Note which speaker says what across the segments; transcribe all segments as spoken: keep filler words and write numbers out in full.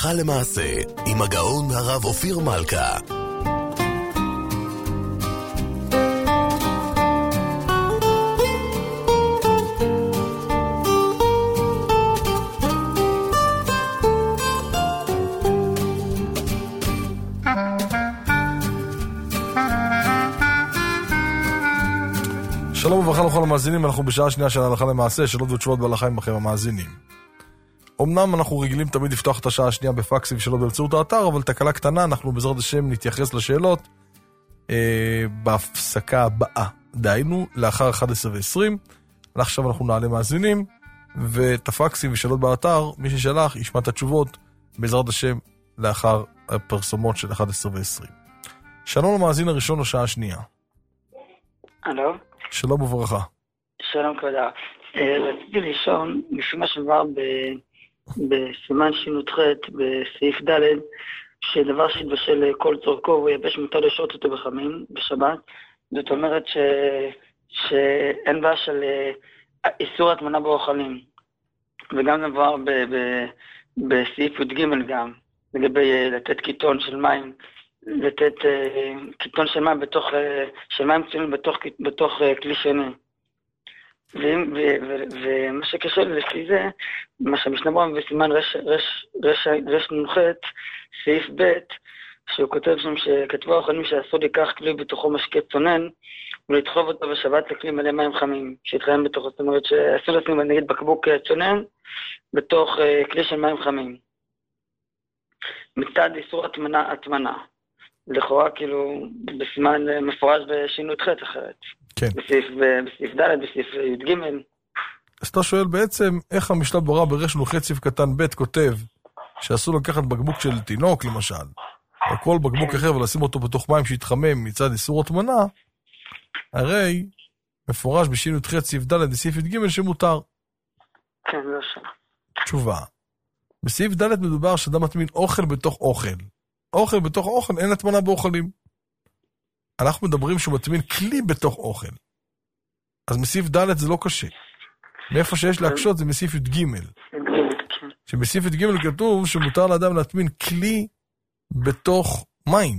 Speaker 1: הלכה למעשה, עם הגאון הרב אופיר מלכה.
Speaker 2: שלום וברכה לכל המאזינים, אנחנו בשעה שנייה של הלכה למעשה, שאלות ותשובות בהלכה עם לכם המאזינים. אמנם אנחנו רגילים תמיד לפתוח את השעה השנייה בפקסים ושאלות באמצעות האתר, אבל תקלה קטנה, אנחנו בעזרת השם נתייחס לשאלות אה, בהפסקה הבאה. דהיינו, לאחר אחת עשרה ועשרים, עכשיו אנחנו נעלה מאזינים, ואת הפקסים ושאלות באתר, מי ששלח ישמע את התשובות בעזרת השם לאחר הפרסומות של אחת עשרה ועשרים. שלום למאזין הראשון לשעה השנייה.
Speaker 3: הלו?
Speaker 2: שלום וברכה.
Speaker 3: שלום כבודה. רציתי לישון, לפי מה שמבר בסימן שינות ח' בסעיף ד', שדבר שהתבשל כל צורכו הוא יבש מותר לשעות אותו בחמים, בשבת. זאת אומרת ש... שאין בעיה של איסור התמנה באוכלים. וגם דבר ב... ב... בסעיף י"ג גם, לגבי לתת קיטון של מים, לתת uh, קיטון של מים בתוך, uh, של מים צוינים בתוך, בתוך uh, כלי שני. ומה שקשה לי לפי זה, מה שהמשנה ברורה בסימן רש, רש, רש, רש נוחת, סעיף ב', שהוא כותב שם שכתבו האוכלים שאסור לקח כלי בתוכו משקה צונן, ולדחוב אותו בשבת לכלי מלא מים חמים, שהתחיים בתוכו, זאת אומרת שאסור לשים נגיד בקבוק צונן, בתוך uh, כלי של מים חמים. מצד איסור התמנה, התמנה. לכאורה כאילו בסימן מפורש בשינות ח' אחרת.
Speaker 2: כן.
Speaker 3: בסעיף, בסעיף ד', בסעיף י"ג.
Speaker 2: אז אתה שואל בעצם איך המשנה ברורה ברש נוחת סעיף קטן ב' כותב שאסור לקחת בקבוק של תינוק למשל, או כל בקבוק אחר ולשים אותו בתוך מים שיתחמם מצד איסור התמנה, הרי מפורש בשינות ח' סעיף ד' בסעיף י"ג שמותר.
Speaker 3: כן, לא שם.
Speaker 2: תשובה. בסעיף ד' מדובר שאדם מטמין אוכל בתוך אוכל. אוכל בתוך אוכל, אין התמנה באוכלים. אנחנו מדברים שהוא מטמין כלי בתוך אוכל. אז מסעיף ד' זה לא קשה. מאיפה שיש להקשות זה מסעיף י"ג. שבסעיף י"ג כתוב שמותר לאדם להטמין כלי בתוך מים.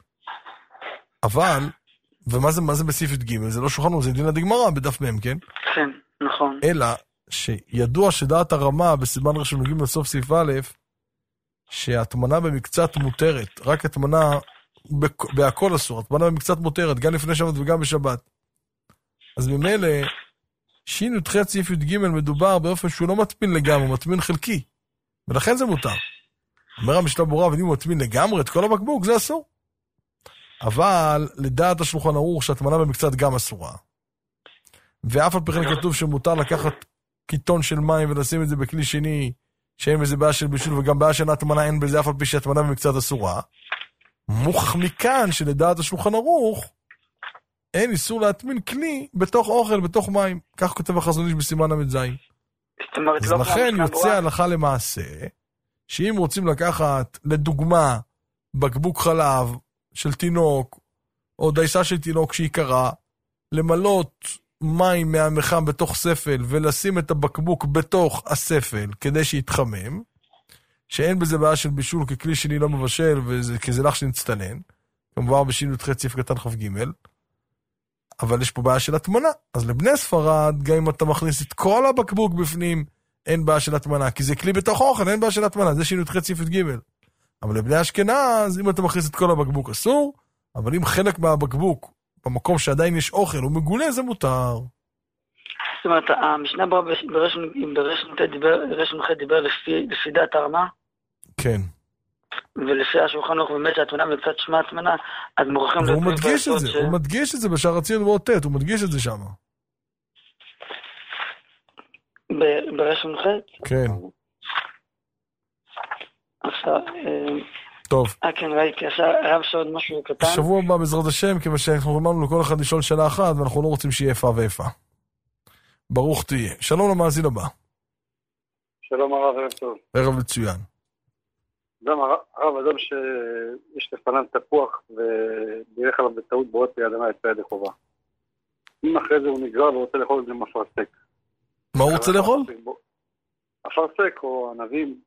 Speaker 2: אבל, ומה זה, מה זה בסעיף י"ג? זה לא שוכנו, זה דין הדגמרא בדף מהם, כן?
Speaker 3: כן, נכון.
Speaker 2: אלא שידוע שדעת הרמה בסימן ראשון נוגעים לסוף סעיף א', שהתמנה במקצת מותרת, רק התמנה בהכל אסור, התמנה במקצת מותרת, גם לפני שבת וגם בשבת. אז ממילא, שין י"ח סעיף י"ג מדובר באופן שהוא לא מטמין לגמרי, הוא מטמין חלקי, ולכן זה מותר. אומר המשנה ברורה, ואם הוא מטמין לגמרי את כל הבקבוק, זה אסור. אבל לדעת השולחן ערוך שהתמנה במקצת גם אסורה. ואף על פי כן כתוב שמותר לקחת קיטון של מים ולשים את זה בכלי שני, שאין בזה בעיה של בישול וגם בעיה של התמנה אין בזה אף על פי שהתמנה במקצת אסורה. מוכח מכאן שלדעת השולחן ערוך אין איסור להטמין כלי בתוך אוכל, בתוך מים. כך כותב החזון איש בסימן המ"ז. אז לכן יוצא הלכה למעשה שאם רוצים לקחת לדוגמה בקבוק חלב של תינוק או דייסה של תינוק שהיא קרה, למלות מים מהמחם בתוך ספל ולשים את הבקבוק בתוך הספל כדי שיתחמם, שאין בזה בעיה של בישול ככלי שני לא מבשל וכזלח שנצטנן, כמובן בשינות ח' סעיף קטן כ"ג, אבל יש פה בעיה של התמנה. אז לבני ספרד, גם אם אתה מכניס את כל הבקבוק בפנים, אין בעיה של התמנה, כי זה כלי בתוך אוכל, אין בעיה של התמנה, זה שינות ח' סעיף י"ג. אבל לבני אשכנז, אם אתה מכניס את כל הבקבוק אסור, אבל אם חלק מהבקבוק במקום שעדיין יש אוכל, הוא מגולה, זה מותר.
Speaker 3: זאת אומרת, המשנה ברורה ברש נוחת דיבר לפי דעת הרמה?
Speaker 2: כן.
Speaker 3: ולפי השולחן ערוך באמת שהתמנה וקצת שמע התמנה, אז מוכרחים...
Speaker 2: והוא מדגיש את זה, הוא מדגיש את זה בשער הציון ועוד ת', הוא מדגיש את זה שם.
Speaker 3: ברש נוחת?
Speaker 2: כן.
Speaker 3: עכשיו...
Speaker 2: טוב.
Speaker 3: אה, כן, ראיתי, עכשיו רב שעוד משהו קטן.
Speaker 2: שבוע הבא בעזרת השם, כיוון שאנחנו אמרנו לכל אחד לשאול שאלה אחת, ואנחנו לא רוצים שיהיה איפה ואיפה. ברוך תהיה. שלום למאזין הבא.
Speaker 4: שלום הרב, ערב טוב.
Speaker 2: ערב מצוין.
Speaker 4: אדם, הרב, אדם שיש לפניו תפוח, ובילך עליו בטעות בועט בידמה יצא ידי חובה. אם אחרי זה הוא נגרר ורוצה לאכול את זה עם אפרסק.
Speaker 2: מה הוא רוצה לאכול?
Speaker 4: אפרסק או ענבים.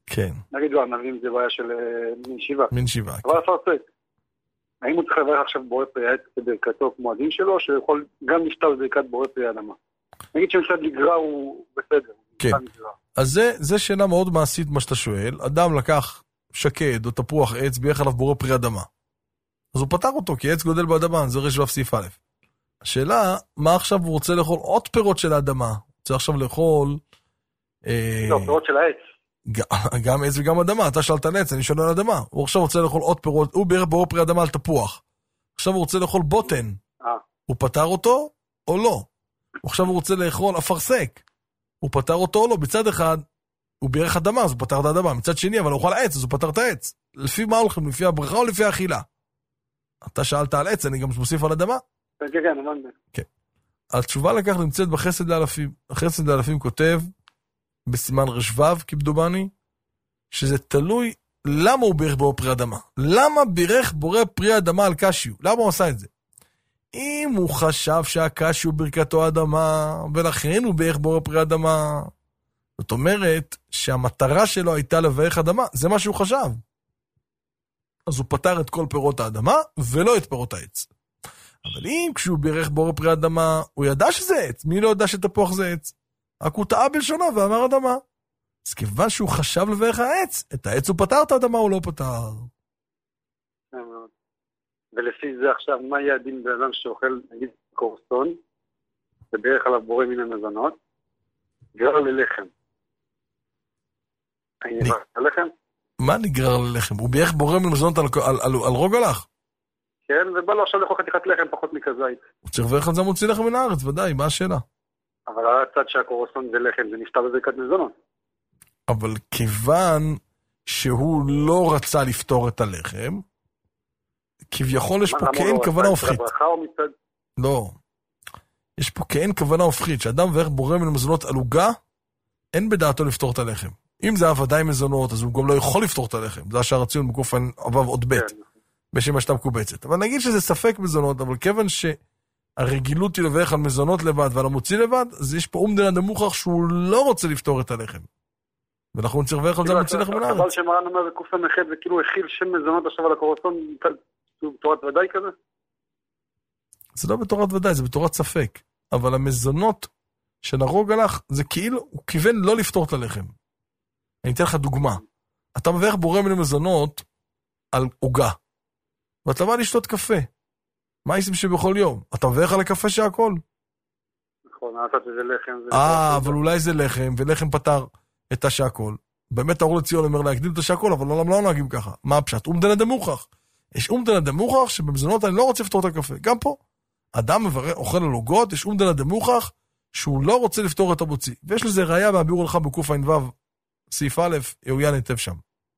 Speaker 2: כן.
Speaker 4: נגיד לו, ענבים זה בעיה של מין שיבה.
Speaker 2: מין שיבה.
Speaker 4: אבל אפרסק. האם הוא צריך לברך עכשיו בורא פרי העץ בברכתו כמו הדין שלו, או שהוא יכול גם לשתף בברכת בורא פרי האדמה? נגיד שמשרד לגרע הוא בסדר.
Speaker 2: כן. אז זה, זה שאלה מאוד מעשית מה שאתה שואל. אדם לקח שקד או תפוח עץ, בירך עליו בורא פרי אדמה. אז הוא פתר אותו, כי עץ גודל באדמה, זה רשו אף סעיף א'. השאלה, מה עכשיו הוא רוצה לאכול עוד פירות של האדמה? הוא רוצה עכשיו לאכול...
Speaker 4: לא, פירות של העץ.
Speaker 2: גם עץ וגם אדמה, אתה שאלת על עץ, אני שואל על אדמה. הוא עכשיו רוצה לאכול עוד פירות, הוא בירך בורא פרי אדמה על תפוח. עכשיו הוא רוצה לאכול בוטן. הוא פתר אותו או לא? עכשיו הוא רוצה לאכול אפרסק. הוא פתר אותו או לא? בצד אחד, הוא בירך אדמה, אז הוא פתר את האדמה. מצד שני, אבל הוא אוכל עץ, אז הוא פתר את העץ. לפי מה הולכים? לפי הברכה או לפי האכילה? אתה שאלת על עץ, אני גם מוסיף על אדמה?
Speaker 4: כן, כן, אמרנו.
Speaker 2: כן. התשובה לכך נמצאת בחסד לאלפים. החסד לאלפים כותב, בסימן רשבב, כבדומני, שזה תלוי למה הוא בירך בורא פרי אדמה. למה בירך בורא פרי אדמה על קשיו? למה הוא עשה את זה? אם הוא חשב שהקשיו ברכתו אדמה, ולכן הוא בירך בורא פרי אדמה, זאת אומרת שהמטרה שלו הייתה לברך אדמה, זה מה שהוא חשב. אז הוא פתר את כל פירות האדמה, ולא את פירות העץ. אבל אם כשהוא בירך בורא פרי אדמה, הוא ידע שזה עץ. מי לא ידע שתפוח זה עץ? רק הוא טעה בלשונו ואמר אדמה. אז כיוון שהוא חשב לברך העץ, את העץ הוא פתר את האדמה, הוא לא פתר.
Speaker 4: ולפי זה עכשיו, מה יהיה הדין באדם שאוכל, נגיד, קורסון, ובירך עליו בורא מן המזונות, גרר ללחם. אני נגרר ללחם?
Speaker 2: מה נגרר ללחם? הוא בירך בורא מן המזונות על, על, על, על רוג הלך?
Speaker 4: כן, ובא לו עכשיו לאכול חתיכת לחם פחות מכזית.
Speaker 2: הוא צריך לברך על זה מוציא לחם מן הארץ, ודאי, מה השאלה?
Speaker 4: אבל הצד שהקורסון זה לחם, זה נפטר בברכת מזונות.
Speaker 2: אבל כיוון שהוא לא רצה לפתור את הלחם, כביכול יש פה כאין כוונה הופכית. לא. יש פה כאין כוונה הופכית, שאדם מברך בורא מן המזונות על עוגה, אין בדעתו לפתור את הלחם. אם זה היה ודאי מזונות, אז הוא גם לא יכול לפתור את הלחם. זה השאר הציון בקוף עבב עוד בית, בשם השתה מקובצת. אבל נגיד שזה ספק מזונות, אבל כיוון שהרגילות היא לברך על מזונות לבד ועל המוציא לבד, אז יש פה אומדנה דמוכח שהוא לא רוצה לפתור את הלחם. ואנחנו נצטרך לברך על זה מוציא לחם מן הארץ.
Speaker 4: אבל שמרן אומר בקוף המחד, זה כאילו הכיל שם מזונות עכשיו על הקורסון, בתורת ודאי כזה?
Speaker 2: זה לא בתורת ודאי, זה בתורת ספק. אבל המזונות שנרוג הלך, זה כאילו, הוא כיוון לא לפתור את הלחם. אני אתן לך דוגמה. אתה מברך בורא מן המזונות על עוגה, ואתה בא לשתות קפה. מה עושים שבכל יום? אתה מברך על הקפה שהכל?
Speaker 4: נכון, נעשת שזה לחם.
Speaker 2: אה, אבל אולי זה לחם, ולחם פתר את השעקול. באמת האור לציון אומר להקדים את השעקול, אבל לא, לא נוהגים ככה. מה הפשט? אומדנה דמוכח. יש אומדנה דמוכח שבמזונות אני לא רוצה לפתור את הקפה. גם פה. אדם מברך, אוכל על עוגות, יש אומדנה דמוכח שהוא לא רוצה לפתור את המוציא. ויש לזה ראיה מהביאור לך בקוף עין וו, סעיף א', יהויה ניטב שם.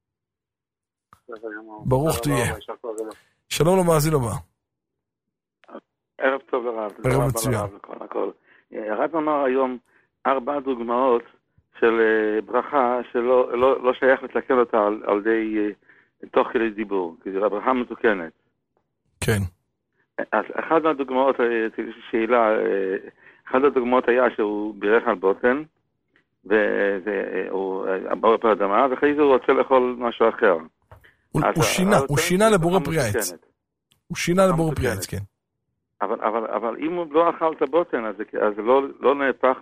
Speaker 2: ברוך תהיה. שלום למאזין הבא.
Speaker 5: ערב טוב לרב.
Speaker 2: ערב מצוין.
Speaker 5: הרב אמר היום ארבע דוגמאות של ברכה שלא לא, לא שייך לתקן אותה על, על די תוך כדי דיבור, כי זו ברכה מתוקנת. כן. אז אחת מהדוגמאות, שאלה, אחת הדוגמאות היה שהוא בירך על בוטן, והוא בורא פרי אדמה, ואחרי זה הוא רוצה לאכול משהו אחר.
Speaker 2: הוא שינה, הוא שינה לבורא פרי העץ. הוא שינה לבורא פרי העץ, כן.
Speaker 5: אבל, אבל, אבל אם הוא לא אכל את הבוטן, אז זה לא, לא נהפך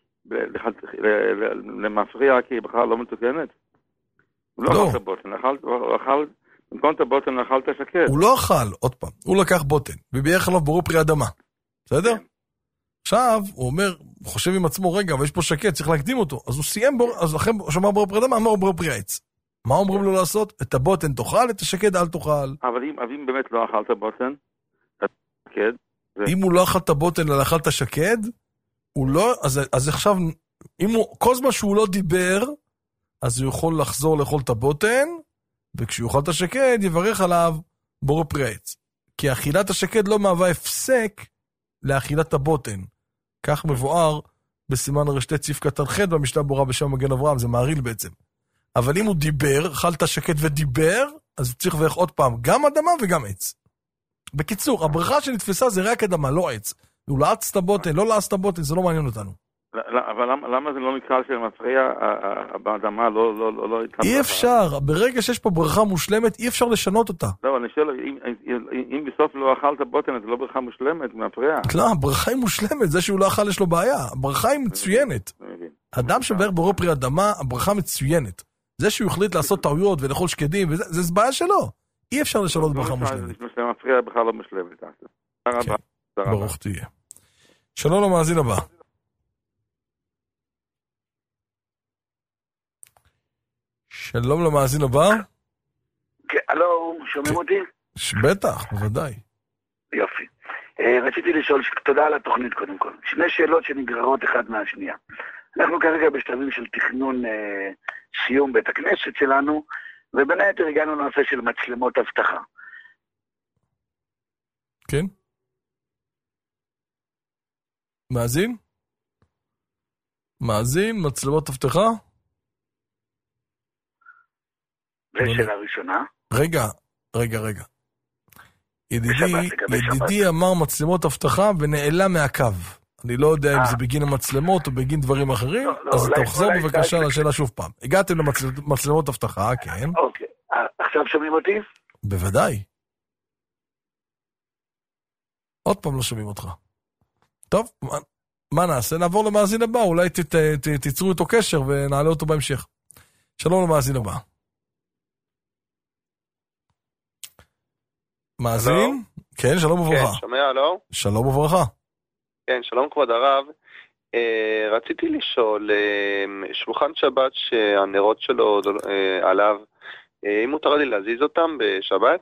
Speaker 5: למפריע, כי היא בכלל לא מתוקנת. הוא לא אכל את הבוטן, הוא אכל, במקום את הבוטן, אכל את השקד. הוא
Speaker 2: לא אכל, עוד פעם, הוא לקח בוטן, ובירך עליו בורא פרי אדמה. בסדר? עכשיו, הוא אומר, הוא חושב עם עצמו, רגע, אבל יש פה שקד, צריך להקדים אותו. אז הוא סיים, אז לכן שמע בורא פרי אדמה, אמר בורא פרי העץ. מה אומרים לו לעשות? את הבוטן תאכל, את השקד אל תאכל.
Speaker 5: אבל אם, אם באמת לא אכל את הבוטן, את השקד...
Speaker 2: אם הוא לא אכל את הבוטן, אלא אכל את השקד, הוא לא, אז, אז עכשיו, אם הוא, כל זמן שהוא לא דיבר, אז הוא יכול לחזור לאכול את הבוטן, וכשהוא יאכל את השקד, יברך עליו בורא פרי העץ. כי אכילת השקד לא מהווה הפסק לאכילת הבוטן. כך מבואר בסימן רשתי ציף קטן ח' במשנה ברורה בשם מגן אברהם, זה מעריל בעצם. אבל אם הוא דיבר, אכל את השקד ודיבר, אז הוא צריך לברך עוד פעם, גם אדמה וגם עץ. בקיצור, הברכה שנתפסה זה רק אדמה, לא עץ. הוא לעץ את הבוטן, לא לעץ את הבוטן, זה לא מעניין אותנו.
Speaker 5: אבל למה זה לא נקרא שמפריע, באדמה לא...
Speaker 2: אי אפשר, ברגע שיש פה ברכה מושלמת, אי אפשר לשנות אותה.
Speaker 5: לא, אני שואל, אם בסוף לא אכלת בוטן, זה לא ברכה מושלמת, מפריע.
Speaker 2: לא, הברכה היא מושלמת, זה שהוא לא אכל יש לו בעיה. הברכה היא מצוינת. אדם שברך בורא פרי אדמה, הברכה מצוינת. זה שהוא החליט לעשות טעויות ולאכול שקדים, זה בעיה שלו. אי אפשר לשנות ברכה מושלמת.
Speaker 5: זה מפריע, ברכה לא מושלמת.
Speaker 2: ברוך תהיה. שלום למאזין הבא. שלום למאזין הבא.
Speaker 6: כן, הלו, שומעים אותי?
Speaker 2: בטח, בוודאי.
Speaker 6: יופי. רציתי לשאול, תודה על התוכנית קודם כל. שני שאלות שנגררות אחד מהשנייה. אנחנו כרגע בשלבים של תכנון אה, סיום בית הכנסת שלנו, ובין היתר הגענו לנושא של מצלמות אבטחה.
Speaker 2: כן? מאזין? מאזין, מצלמות אבטחה?
Speaker 6: ושאלה ראשונה.
Speaker 2: רגע, רגע, רגע. ידידי, ידידי אמר מצלמות אבטחה ונעלה מהקו. אני לא יודע אם זה בגין המצלמות או בגין דברים אחרים, אז תחזור בבקשה לשאלה שוב פעם. הגעתם למצלמות אבטחה, כן.
Speaker 6: אוקיי, עכשיו שומעים אותי?
Speaker 2: בוודאי. עוד פעם לא שומעים אותך. טוב, מה נעשה? נעבור למאזין הבא, אולי תיצרו איתו קשר ונעלה אותו בהמשך. שלום למאזין הבא. מאזין? כן, שלום וברכה.
Speaker 7: כן, שומע, לא?
Speaker 2: שלום וברכה.
Speaker 7: כן, שלום כבוד הרב. אה, רציתי לשאול, אה, שולחן שבת שהנרות שלו אה, עליו, אה, אם מותר לי להזיז אותם בשבת?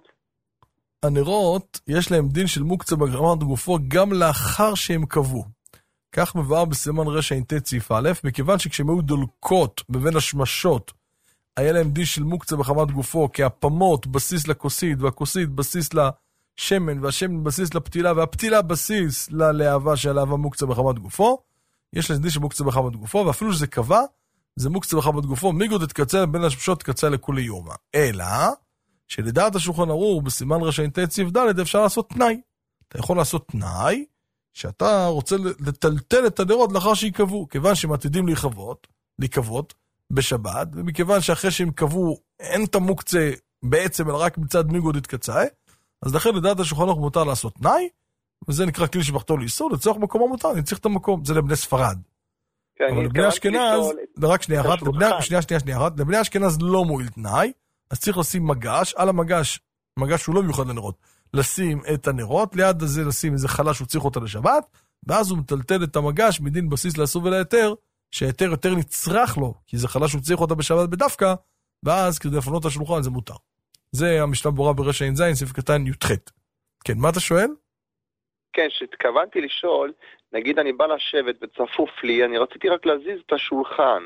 Speaker 2: הנרות, יש להם דין של מוקצה ברמת גופו גם לאחר שהם קבעו. כך מבואר בסימן רשע אינטי סעיף א', מכיוון שכשהם היו דולקות בבין השמשות, היה להם דין של מוקצה בחמת גופו, כי הפמות בסיס לכוסית, והכוסית בסיס לשמן, והשמן בסיס לפתילה, והפתילה בסיס ללהבה שהלהבה מוקצה בחמת גופו. יש להם דין של מוקצה בחמת גופו, ואפילו שזה קבע, זה מוקצה בחמת גופו, מיגוד התקצה בין השמשות תקצה לכולי יומה. אלא, שלדעת השולחן ערוך, בסימן רשע אינטי סעיף ד' אפשר לעשות תנאי. אתה יכול לעשות תנאי, שאתה רוצה לטלטל את הנרות לאחר שיקבעו, כיוון שהם עתידים להיקוות, להיקוות, בשבת, ומכיוון שאחרי שהם קבעו אין את המוקצה בעצם, אלא רק מצד מיגוד התקצאי, אז לכן לדעת השולחן ערוך מותר לעשות תנאי, וזה נקרא כלי שבחתו לאיסור, לצורך מקומו מותר, אני צריך את המקום, זה לבני ספרד. אבל לבני אשכנז, רק שנייה אחת, שנייה שנייה שנייה אחת, לבני אשכנז לא מועיל תנאי, אז צריך לשים מגש, על המגש, מגש שהוא לא מיוחד לנרות, לשים את הנרות, ליד הזה לשים איזה חלה שהוא צריך אותה לשבת, ואז הוא מטלטל את המגש מדין בסיס לאסור ולהיתר, שהיתר יותר נצרך לו, כי זה חלה שהוא צריך אותה בשבת בדווקא, ואז כדי לפנות את השולחן זה מותר. זה המשנה ברורה ברשע עין זין, סעיף קטן י"ח. כן, מה אתה שואל?
Speaker 7: כן, שהתכוונתי לשאול, נגיד אני בא לשבת וצפוף לי, אני רציתי רק להזיז את השולחן,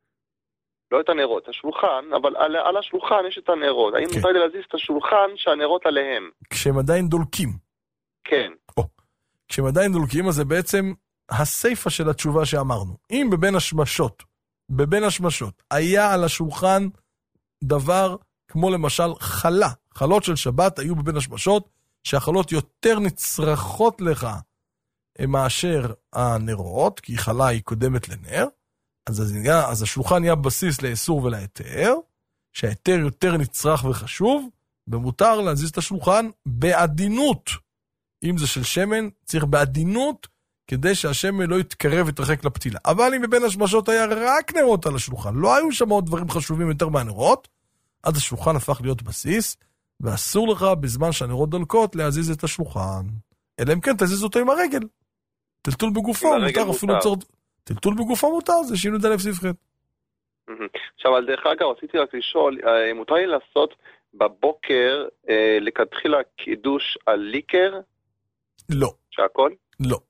Speaker 7: לא את הנרות, השולחן, אבל על, על השולחן יש את הנרות. האם מותר לי להזיז את השולחן שהנרות עליהם?
Speaker 2: כשהם עדיין דולקים.
Speaker 7: כן.
Speaker 2: או, כשהם עדיין דולקים, אז זה בעצם הסיפה של התשובה שאמרנו. אם בבין השמשות, בבין השמשות, היה על השולחן דבר כמו למשל חלה, חלות של שבת היו בבין השמשות, שהחלות יותר נצרכות לך מאשר הנרות, כי חלה היא קודמת לנר, אז, אז השולחן נהיה בסיס לאיסור ולהיתר, שההיתר יותר נצרך וחשוב, ומותר להזיז את השולחן בעדינות. אם זה של שמן, צריך בעדינות, כדי שהשמן לא יתקרב ויתרחק לפתילה. אבל אם בבין השמשות היה רק נרות על השולחן, לא היו שם עוד דברים חשובים יותר מהנרות, אז השולחן הפך להיות בסיס, ואסור לך בזמן שהנרות דולקות להזיז את השולחן. אלא אם כן תזיז אותו עם הרגל. טלטול בגופו, מותר אפילו צורד... טלטול בגופו מותר, זה שינו דלף ספחת.
Speaker 7: עכשיו, על דרך אגב, רציתי רק לשאול, מותר לי לעשות בבוקר לכתחילה קידוש על ליקר?
Speaker 2: לא.
Speaker 7: שהכל?
Speaker 2: לא.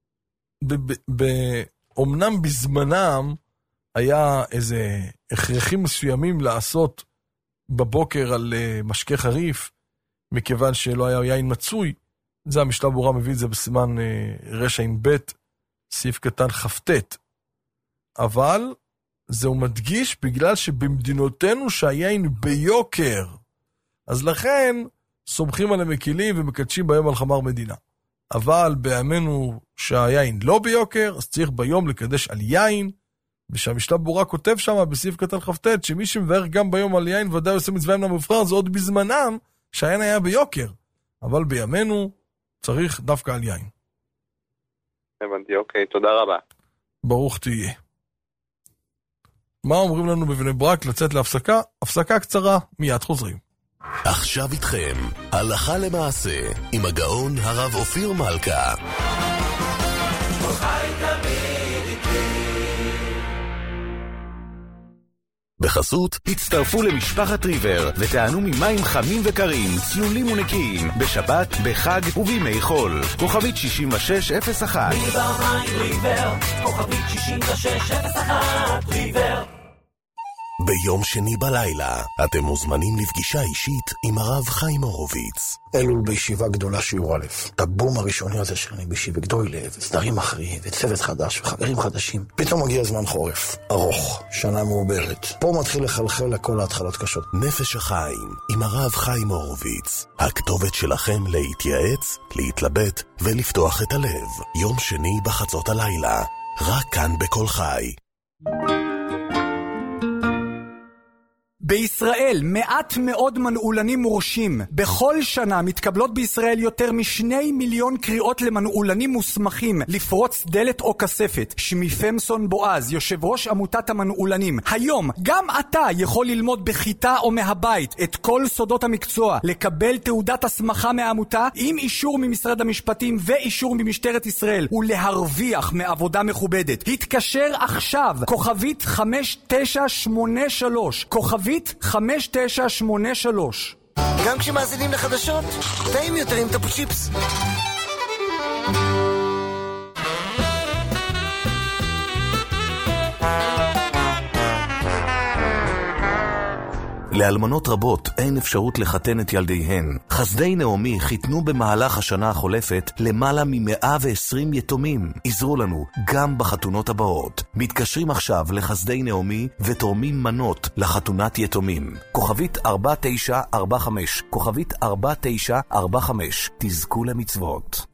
Speaker 2: אומנם בזמנם היה איזה הכרחים מסוימים לעשות בבוקר על משקה חריף, מכיוון שלא היה יין מצוי, זה המשנה ברורה מביא את זה בסימן רשע עם בית, סעיף קטן חפטט. אבל זהו מדגיש בגלל שבמדינותינו שהיין ביוקר, אז לכן סומכים על המקילים ומקדשים בהם על חמר מדינה. אבל בימינו שהיין לא ביוקר, אז צריך ביום לקדש על יין, ושהמשנה ברורה כותב שם בסעיף קטן חפטט, שמי שמבאר גם ביום על יין ודאי עושה מצווה אמנם מובחר, זה עוד בזמנם שהיין היה ביוקר, אבל בימינו צריך דווקא על יין.
Speaker 7: הבנתי, אוקיי, תודה רבה.
Speaker 2: ברוך תהיה. מה אומרים לנו בבני ברק? לצאת להפסקה? הפסקה קצרה, מיד חוזרים.
Speaker 1: עכשיו איתכם, הלכה למעשה, עם הגאון הרב אופיר מלכה. בחסות, הצטרפו למשפחת ריבר ותענו ממים חמים וקרים, צלולים ונקיים, בשבת, בחג ובימי חול. כוכבית שישים ושש אפס אחת. ריבר מים ריבר, כוכבית שישים ושש אפס אחת, ריבר. ביום שני בלילה, אתם מוזמנים לפגישה אישית עם הרב חיים הורוביץ.
Speaker 8: אלול בישיבה גדולה שיעור א', הבום הראשוני הזה שאני בישיבה גדולה, וסדרים אחרים, וצוות חדש, וחברים חדשים. פתאום מגיע זמן חורף, ארוך, שנה מעוברת. פה מתחיל לחלחל לכל ההתחלות קשות.
Speaker 1: נפש החיים, עם הרב חיים הורוביץ. הכתובת שלכם להתייעץ, להתלבט ולפתוח את הלב. יום שני בחצות הלילה, רק כאן בכל חי.
Speaker 9: בישראל מעט מאוד מנעולנים מורשים. בכל שנה מתקבלות בישראל יותר משני מיליון קריאות למנעולנים מוסמכים לפרוץ דלת או כספת. שמי פמסון בועז, יושב ראש עמותת המנעולנים. היום גם אתה יכול ללמוד בכיתה או מהבית את כל סודות המקצוע, לקבל תעודת הסמכה מהעמותה עם אישור ממשרד המשפטים ואישור ממשטרת ישראל, ולהרוויח מעבודה מכובדת. התקשר עכשיו, כוכבית חמש תשע שמונה שלוש, כוכבית חמש תשע שמונה שלוש.
Speaker 10: גם כשמאזינים לחדשות, טעים יותר עם טופו צ'יפס.
Speaker 1: לאלמנות רבות אין אפשרות לחתן את ילדיהן. חסדי נעמי חיתנו במהלך השנה החולפת למעלה מ-מאה ועשרים יתומים. עזרו לנו גם בחתונות הבאות. מתקשרים עכשיו לחסדי נעמי ותורמים מנות לחתונת יתומים. כוכבית ארבע תשע ארבע חמש, כוכבית ארבע תשע ארבע חמש. תזכו למצוות.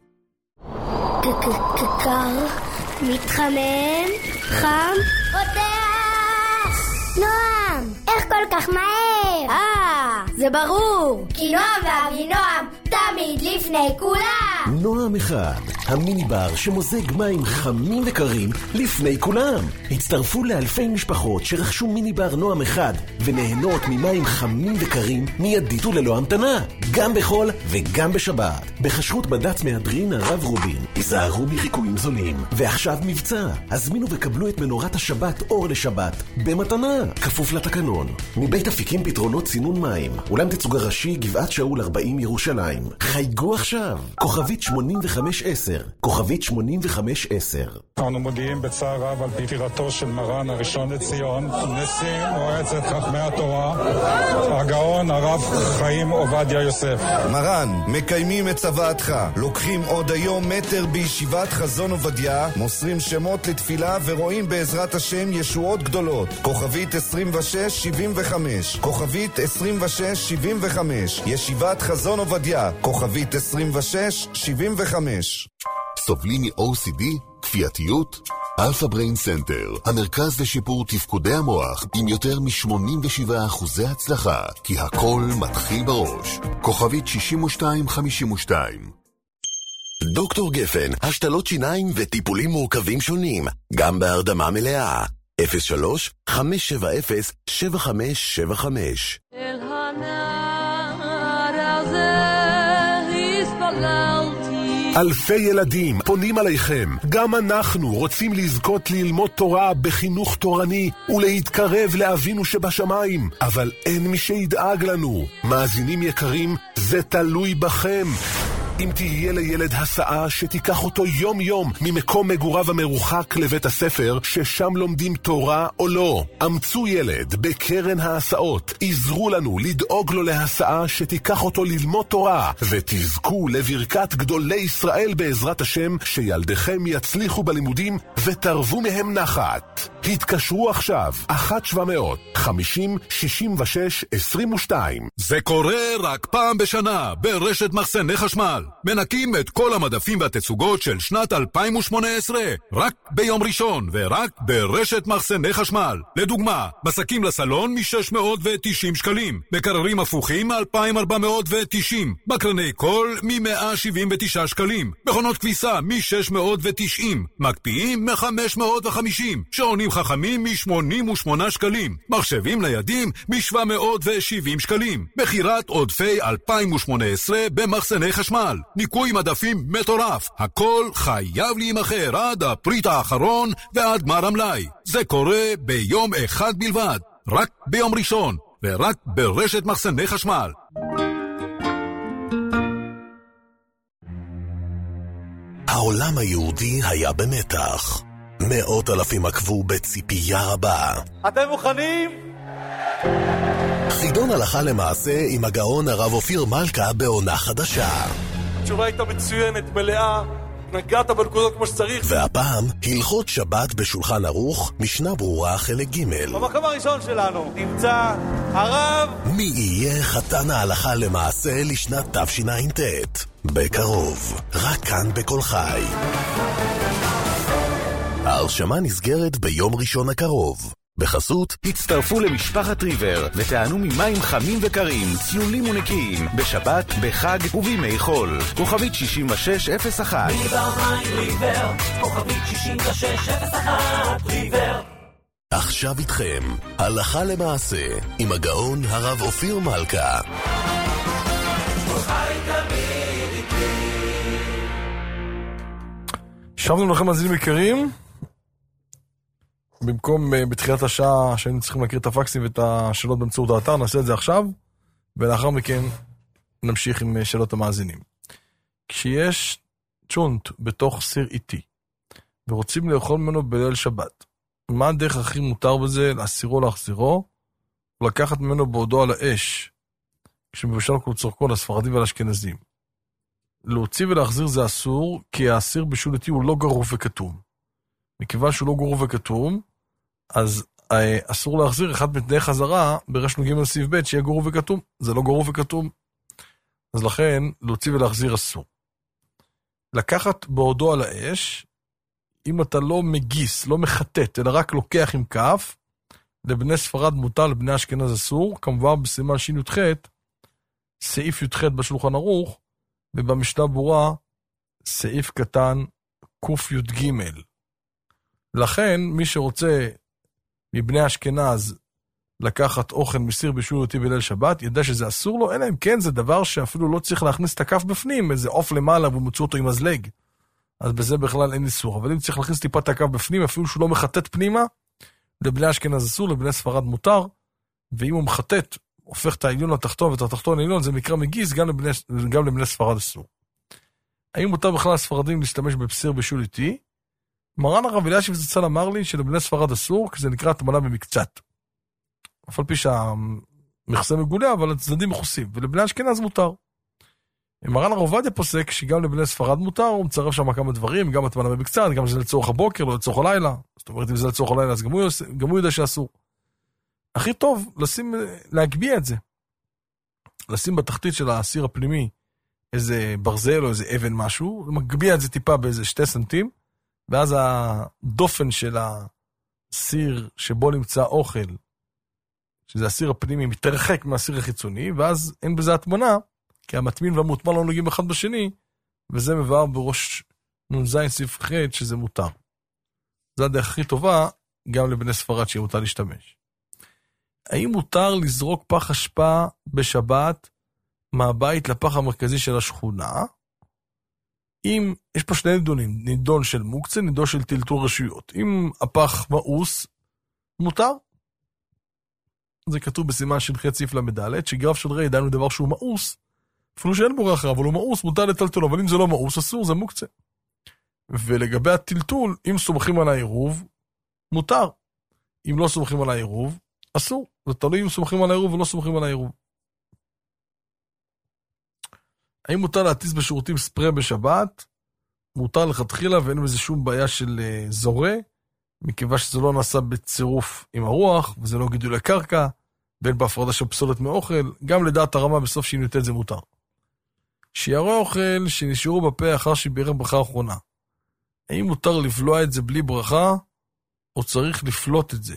Speaker 11: קר, מתחמם, חם, פותח! נועם, איך כל כך מהר? אה, זה ברור, כי נועם ואבינועם תמיד לפני כולם.
Speaker 12: נועם אחד, המיני בר שמוזג מים חמים וקרים לפני כולם. הצטרפו לאלפי משפחות שרכשו מיני בר נועם אחד ונהנות ממים חמים וקרים מיידית וללא המתנה, גם בחול וגם בשבת. בחשרות בד"ץ מהדרין הרב רובין. היזהרו מחיקויים זולים. ועכשיו מבצע, הזמינו וקבלו את מנורת השבת אור לשבת במתנה, כפוף לתקנון. מבית אפיקים פתרונות צינון מים, אולם תצוגה ראשי גבעת שאול ארבעים ירושלים. חייגו עכשיו, כוכבית שמונים וחמש עשר, כוכבית שמונים וחמש עשר.
Speaker 13: אנו מודיעים בצער רב על פטירתו של מרן הראשון לציון, נשיא מועצת חכמי התורה, הגאון הרב חיים עובדיה יוסף.
Speaker 14: מרן, מקיימים את צוואתך, לוקחים עוד היום מטר בישיבת חזון עובדיה, מוסרים שמות לתפילה ורואים בעזרת השם ישועות גדולות. כוכבית עשרים ושש שבעים וחמש, כוכבית עשרים ושש שבעים וחמש, ישיבת חזון עובדיה, כוכבית עשרים ושש שבעים וחמש.
Speaker 1: סובלים מ-או סי די, כפייתיות? אלפא בריין סנטר, המרכז לשיפור תפקודי המוח, עם יותר מ-שמונים ושבעה אחוזי הצלחה, כי הכל מתחיל בראש. כוכבית שישים ושתיים חמישים ושתיים. דוקטור גפן, השתלות שיניים וטיפולים מורכבים שונים, גם בהרדמה מלאה. אפס שלוש חמש שבע אפס שבע חמש שבע חמש.
Speaker 15: אל הנער הזה הספללתי.
Speaker 16: אלפי ילדים פונים עליכם. גם אנחנו רוצים לזכות ללמוד תורה בחינוך תורני ולהתקרב לאבינו שבשמיים, אבל אין מי שידאג לנו. מאזינים יקרים, זה תלוי בכם. אם תהיה לילד הסעה שתיקח אותו יום יום ממקום מגוריו המרוחק לבית הספר ששם לומדים תורה או לא, אמצו ילד בקרן ההסעות, עזרו לנו לדאוג לו להסעה שתיקח אותו ללמוד תורה, ותזכו לברכת גדולי ישראל בעזרת השם, שילדיכם יצליחו בלימודים ותרבו מהם נחת. התקשרו עכשיו, אחת שבע מאות, חמישים, שישים ושש, עשרים ושתיים.
Speaker 17: זה קורה רק פעם בשנה ברשת מחסני חשמל. מנקים את כל המדפים והתצוגות של שנת אלפיים ושמונה עשרה, רק ביום ראשון ורק ברשת מחסני חשמל. לדוגמה, מסקים לסלון מ-שש מאות ותשעים שקלים, מקררים הפוכים מ-אלפיים ארבע מאות ותשעים, מקרני קול מ-מאה שבעים ותשעה שקלים, מכונות כביסה מ-שש מאות ותשעים, מקפיאים מ-חמש מאות וחמישים, שעונים חכמים מ-שמונים ושמונה שקלים, מחשבים ניידים מ-שבע מאות ושבעים שקלים. מחירת עודפי אלפיים ושמונה עשרה במחסני חשמל. ניקוי מדפים מטורף. הכל חייב להימחר עד הפריט האחרון ועד גמר המלאי. זה קורה ביום אחד בלבד, רק ביום ראשון, ורק ברשת מחסני חשמל.
Speaker 12: העולם היהודי היה במתח. מאות אלפים עקבו בציפייה רבה.
Speaker 18: אתם מוכנים?
Speaker 12: חידון הלכה למעשה עם הגאון הרב אופיר מלכה בעונה חדשה.
Speaker 18: התשובה הייתה מצוינת, מלאה, נגעת בנקודות כמו שצריך.
Speaker 12: והפעם, הלכות שבת בשולחן ערוך, משנה ברורה חלק ג'.
Speaker 18: במקום הראשון שלנו נמצא הרב.
Speaker 12: מי יהיה חתן ההלכה למעשה לשנת תשע"ט? בקרוב, רק כאן בכל חי. ההרשמה נסגרת ביום ראשון הקרוב. בחסות,
Speaker 19: הצטרפו למשפחת ריבר ותענו ממים חמים וקרים, ציולים ונקיים, בשבת, בחג ובימי חול. כוכבית שישים ושש אפס אחת.
Speaker 20: ריבר מים ריבר, כוכבית שישים ושש אפס אחת, ריבר.
Speaker 12: עכשיו איתכם, הלכה למעשה, עם הגאון הרב אופיר מלכה.
Speaker 2: שבנו לכם מאזינים יקרים. במקום בתחילת השעה שהיינו צריכים להכיר את הפקסים ואת השאלות באמצעות האתר, נעשה את זה עכשיו, ולאחר מכן נמשיך עם שאלות המאזינים. כשיש צ'ונט בתוך סיר איטי, ורוצים לאכול ממנו בליל שבת, מה הדרך הכי מותר בזה? להסירו להחזירו, או לקחת ממנו בעודו על האש, כשמבשל כל צורכו לספרדים ולאשכנזים. להוציא ולהחזיר זה אסור, כי האסיר בישול איטי הוא לא גרוף וכתום. מכיוון שהוא לא גרוף וכתום, אז אסור להחזיר אחד מתנאי חזרה ברשנו ג' סעיף ב' שיהיה גרוף וכתום. זה לא גרוף וכתום. אז לכן, להוציא ולהחזיר אסור. לקחת בעודו על האש, אם אתה לא מגיס, לא מחטט, אלא רק לוקח עם כף, לבני ספרד מותר, לבני אשכנז אסור, כמובן בסימן שין י"ח, סעיף י"ח בשולחן ערוך, ובמשנה ברורה, סעיף קטן קוף י"ג. לכן, מי שרוצה מבני אשכנז לקחת אוכל מסיר בישול איטי בליל שבת, ידע שזה אסור לו, אלא אם כן זה דבר שאפילו לא צריך להכניס את הכף בפנים, איזה עוף למעלה ומוצא אותו עם מזלג. אז בזה בכלל אין איסור. אבל אם צריך להכניס טיפה את הכף בפנים, אפילו שהוא לא מחטט פנימה, לבני אשכנז אסור, לבני ספרד מותר, ואם הוא מחטט, הופך את העליון לתחתון ואת התחתון לעליון, זה מקרא מגיס, גם לבני, גם לבני ספרד אסור. האם מותר בכלל הספרדים להשתמש בסיר בישול איטי? מרן הרב אלישיב זצ"ל אמר לי שלבני ספרד אסור, כי זה נקרא הטמנה במקצת. אף על פי שהמכסה מגולה, אבל הצדדים מכוסים, ולבני אשכנז מותר. מרן הרב עובדיה פוסק שגם לבני ספרד מותר, הוא מצרף שם כמה דברים, גם הטמנה במקצת, גם שזה לצורך הבוקר, לא לצורך הלילה. זאת אומרת, אם זה לצורך הלילה, אז גם הוא, גם הוא יודע שאסור. הכי טוב, לשים, להגביע את זה. לשים בתחתית של הסיר הפנימי איזה ברזל או איזה אבן משהו, ומגביע את זה טיפה באיזה שתי סנטים, ואז הדופן של הסיר שבו נמצא אוכל, שזה הסיר הפנימי, מתרחק מהסיר החיצוני, ואז אין בזה התמונה, כי המטמין והמוטמע לא נוגעים אחד בשני, וזה מבאר בראש נ"ז סעיף ח' שזה מותר. זה הדרך הכי טובה, גם לבני ספרד שיהיה מותר להשתמש. האם מותר לזרוק פח אשפה בשבת מהבית לפח המרכזי של השכונה? אם, יש פה שני נידונים, נידון של מוקצה, נידון של טלטול רשויות. אם הפח מאוס, מותר. זה כתוב בסימן של ח' סעיף למד' שגרף של ר' דנו דבר שהוא מאוס, אפילו שאין בו רחב, אבל הוא מאוס, מותר לטלטול, אבל אם זה לא מאוס, אסור, זה מוקצה. ולגבי הטלטול, אם סומכים על העירוב, מותר. אם לא סומכים על העירוב, אסור. זה תלוי אם סומכים על העירוב ולא סומכים על העירוב. האם מותר להטיס בשירותים ספרי בשבת? מותר לכתחילה, ואין בזה שום בעיה של זורה, מכיוון שזה לא נעשה בצירוף עם הרוח, וזה לא גידולי קרקע, בין בהפרדה של פסולת מאוכל, גם לדעת הרמה בסוף שהיא נותנת זה מותר. שיערי אוכל שנשארו בפה אחר שבירך ברכה האחרונה. האם מותר לבלוע את זה בלי ברכה, או צריך לפלוט את זה?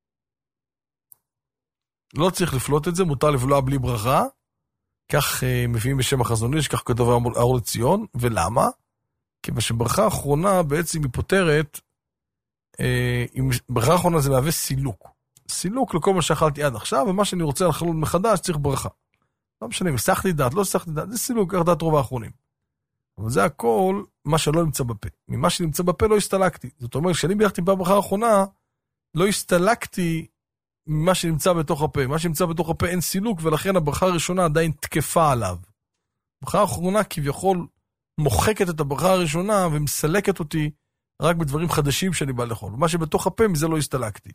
Speaker 2: לא צריך לפלוט את זה, מותר לבלוע בלי ברכה, כך אה, מביאים בשם החזון איש, כך כתוב האור לציון, ולמה? כי בשברכה האחרונה בעצם היא פותרת, אה, ברכה האחרונה זה מהווה סילוק. סילוק לכל מה שאכלתי עד עכשיו, ומה שאני רוצה לחלול מחדש צריך ברכה. לא משנה, מסחתי דעת, לא מסחתי דעת, זה סילוק, כך דעת רוב האחרונים. אבל זה הכל מה שלא נמצא בפה. ממה שנמצא בפה לא הסתלקתי. זאת אומרת, כשאני בירכתי בברכה האחרונה, לא הסתלקתי ממה שנמצא בתוך הפה. מה שנמצא בתוך הפה אין סילוק, ולכן הברכה הראשונה עדיין תקפה עליו. הברכה האחרונה כביכול מוחקת את הברכה הראשונה, ומסלקת אותי רק בדברים חדשים שאני בא לאכול. מה שבתוך הפה, מזה לא הסתלקתי.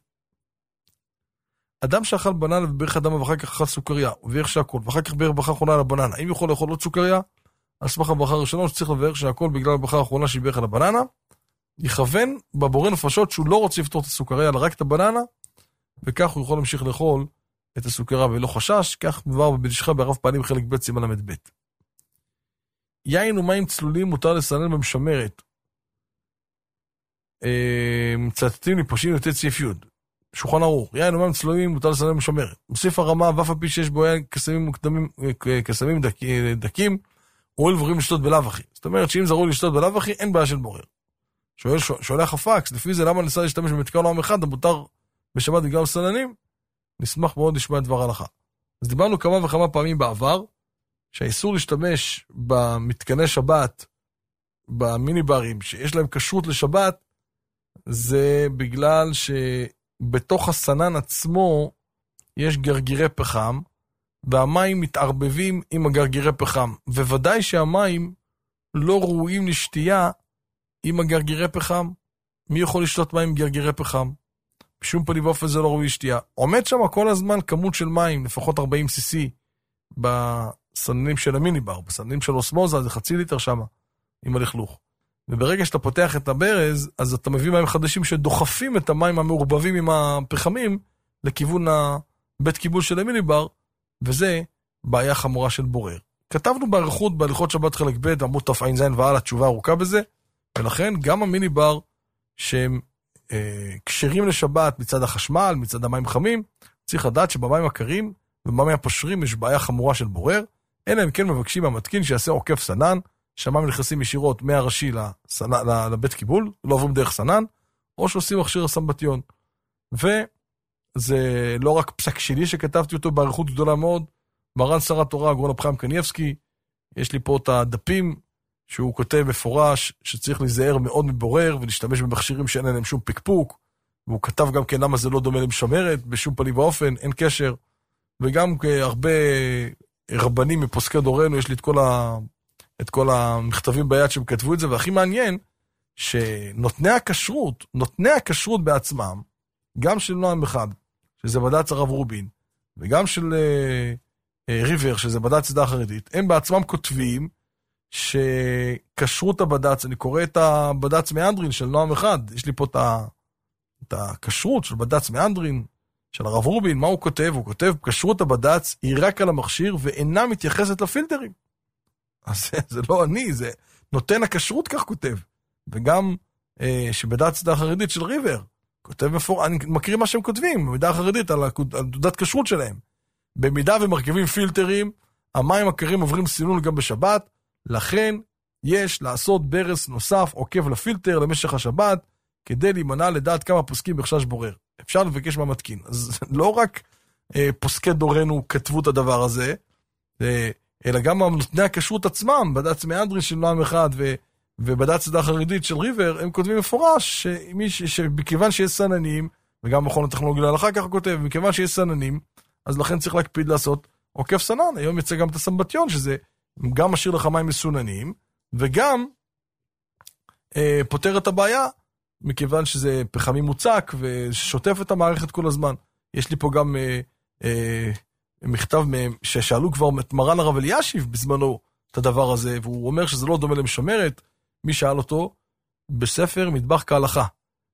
Speaker 2: אדם שאכל בננה וברך אדם ואחר כך אכל סוכריה, וברך שהכל, ואחר כך ברך ברכה האחרונה על הבננה. אם יכול לאכול עוד סוכריה, על סמך הברכה הראשונה, שצריך לברך שהכל בגלל הברכה האחרונה שברך על הבננה, יכוון בבורא נפשות שהוא לא רוצה לפתור את הסוכריה, אלא רק את הבננה, וכך הוא יכול להמשיך לאכול את הסוכריה ולא חשש, כך מבואר בבדישך בערב פעלים חלק ב' סימן למד ב'. יין ומים צלולים מותר לסנן במשמרת. מצטטים לי פושעים לתת סעיף י' שולחן ערוך, יין ומים צלולים מותר לסנן במשמרת. מוסיף הרמה ואף על פי שיש בו יין קסמים מוקדמים, קסמים דק, דקים, הועיל ורואים לשתות בלאו הכי. זאת אומרת שאם זרו לשתות בלאו הכי, אין בעיה של בורר. שואל, שולח הפקס, לפי זה למה ניסה להשתמש במתקן העם אחד, המותר בשבת בגלל סננים? נשמח מאוד לשמוע את דבר ההלכה. אז דיברנו כמה וכמה פעמים בעבר, שהאיסור להשתמש במתקני שבת, במיני ברים, שיש להם כשרות לשבת, זה בגלל שבתוך הסנן עצמו יש גרגירי פחם, והמים מתערבבים עם הגרגירי פחם, וודאי שהמים לא ראויים לשתייה עם הגרגירי פחם. מי יכול לשתות מים עם גרגירי פחם? בשום פנים ואופן זה לא ראוי לשתייה. עומד שם כל הזמן כמות של מים, לפחות ארבעים סי סי, בסננים של המיניבר, בסננים של אוסמוזה, זה חצי ליטר שם, עם הלכלוך. וברגע שאתה פותח את הברז, אז אתה מביא מים חדשים שדוחפים את המים המעורבבים עם הפחמים, לכיוון הבית קיבול של המיניבר, וזה בעיה חמורה של בורר. כתבנו בערכות בהליכות שבת חלק ב' עמוד תפעין זין ועל התשובה ארוכה בזה, ולכן גם המיניבר שהם אה, קשרים לשבת מצד החשמל, מצד המים חמים, צריך לדעת שבמים הקרים ובמים הפשרים יש בעיה חמורה של בורר, אלא אם כן מבקשים מהמתקין שיעשה עוקף סנן, שהמים נכנסים ישירות מהראשי לסנן, לבית קיבול, לא עוברים דרך סנן, או שעושים מכשיר הסמבטיון. וזה לא רק פסק שלי שכתבתי אותו בעריכות גדולה מאוד, מרן שר התורה, הגאון רב חיים קניבסקי, יש לי פה את הדפים, שהוא כותב מפורש שצריך להיזהר מאוד מבורר, ולהשתמש במכשירים שאין להם שום פקפוק, והוא כתב גם כן למה זה לא דומה למשמרת, בשום פנים ואופן, אין קשר, וגם הרבה רבנים מפוסקי דורנו, יש לי את כל, ה... את כל המכתבים ביד שהם כתבו את זה, והכי מעניין, שנותני הכשרות, נותני הכשרות בעצמם, גם של נועם אחד, שזה בד"ץ הרב רובין, וגם של אה, אה, ריבר, שזה בד"ץ צדה החרדית, הם בעצמם כותבים, שכשרות הבד"ץ, אני קורא את הבד"ץ מאנדרין של נועם אחד, יש לי פה את, ה... את הכשרות של בד"ץ מאנדרין, של הרב רובין, מה הוא כותב? הוא כותב, כשרות הבד"ץ היא רק על המכשיר, ואינה מתייחסת לפילטרים. אז זה, זה לא אני, זה נותן הכשרות כך כותב. וגם אה, שבד"ץ צדה החרדית של ריבר, כותב מפור... אני מכיר מה שהם כותבים, במידה החרדית על תעודת כשרות שלהם. במידה ומרכיבים פילטרים, המים הקרים עוברים סינון גם בשבת, לכן יש לעשות ברס נוסף עוקב לפילטר למשך השבת, כדי להימנע לדעת כמה פוסקים בחשש בורר. אפשר לבקש מהמתקין. אז לא רק אה, פוסקי דורנו כתבו את הדבר הזה, אה, אלא גם נותני הכשרות עצמם, בד"ץ מאנדרין של נועם אחד, ו, ובד"ץ צדה החרדית של ריבר, הם כותבים מפורש, שמי, שבכיוון שיש סננים, וגם מכון הטכנולוגיה להלכה ככה כותב, מכיוון שיש סננים, אז לכן צריך להקפיד לעשות עוקף סנן. היום יצא גם את הסמבטיון, שזה גם משאיר לך מים מסוננים, וגם אה, פותר את הבעיה, מכיוון שזה פחמי מוצק, ושוטף את המערכת כל הזמן. יש לי פה גם אה, אה, מכתב מהם, ששאלו כבר את מרן הרב אלישיב בזמנו את הדבר הזה, והוא אומר שזה לא דומה למשמרת. מי שאל אותו? בספר מטבח כהלכה,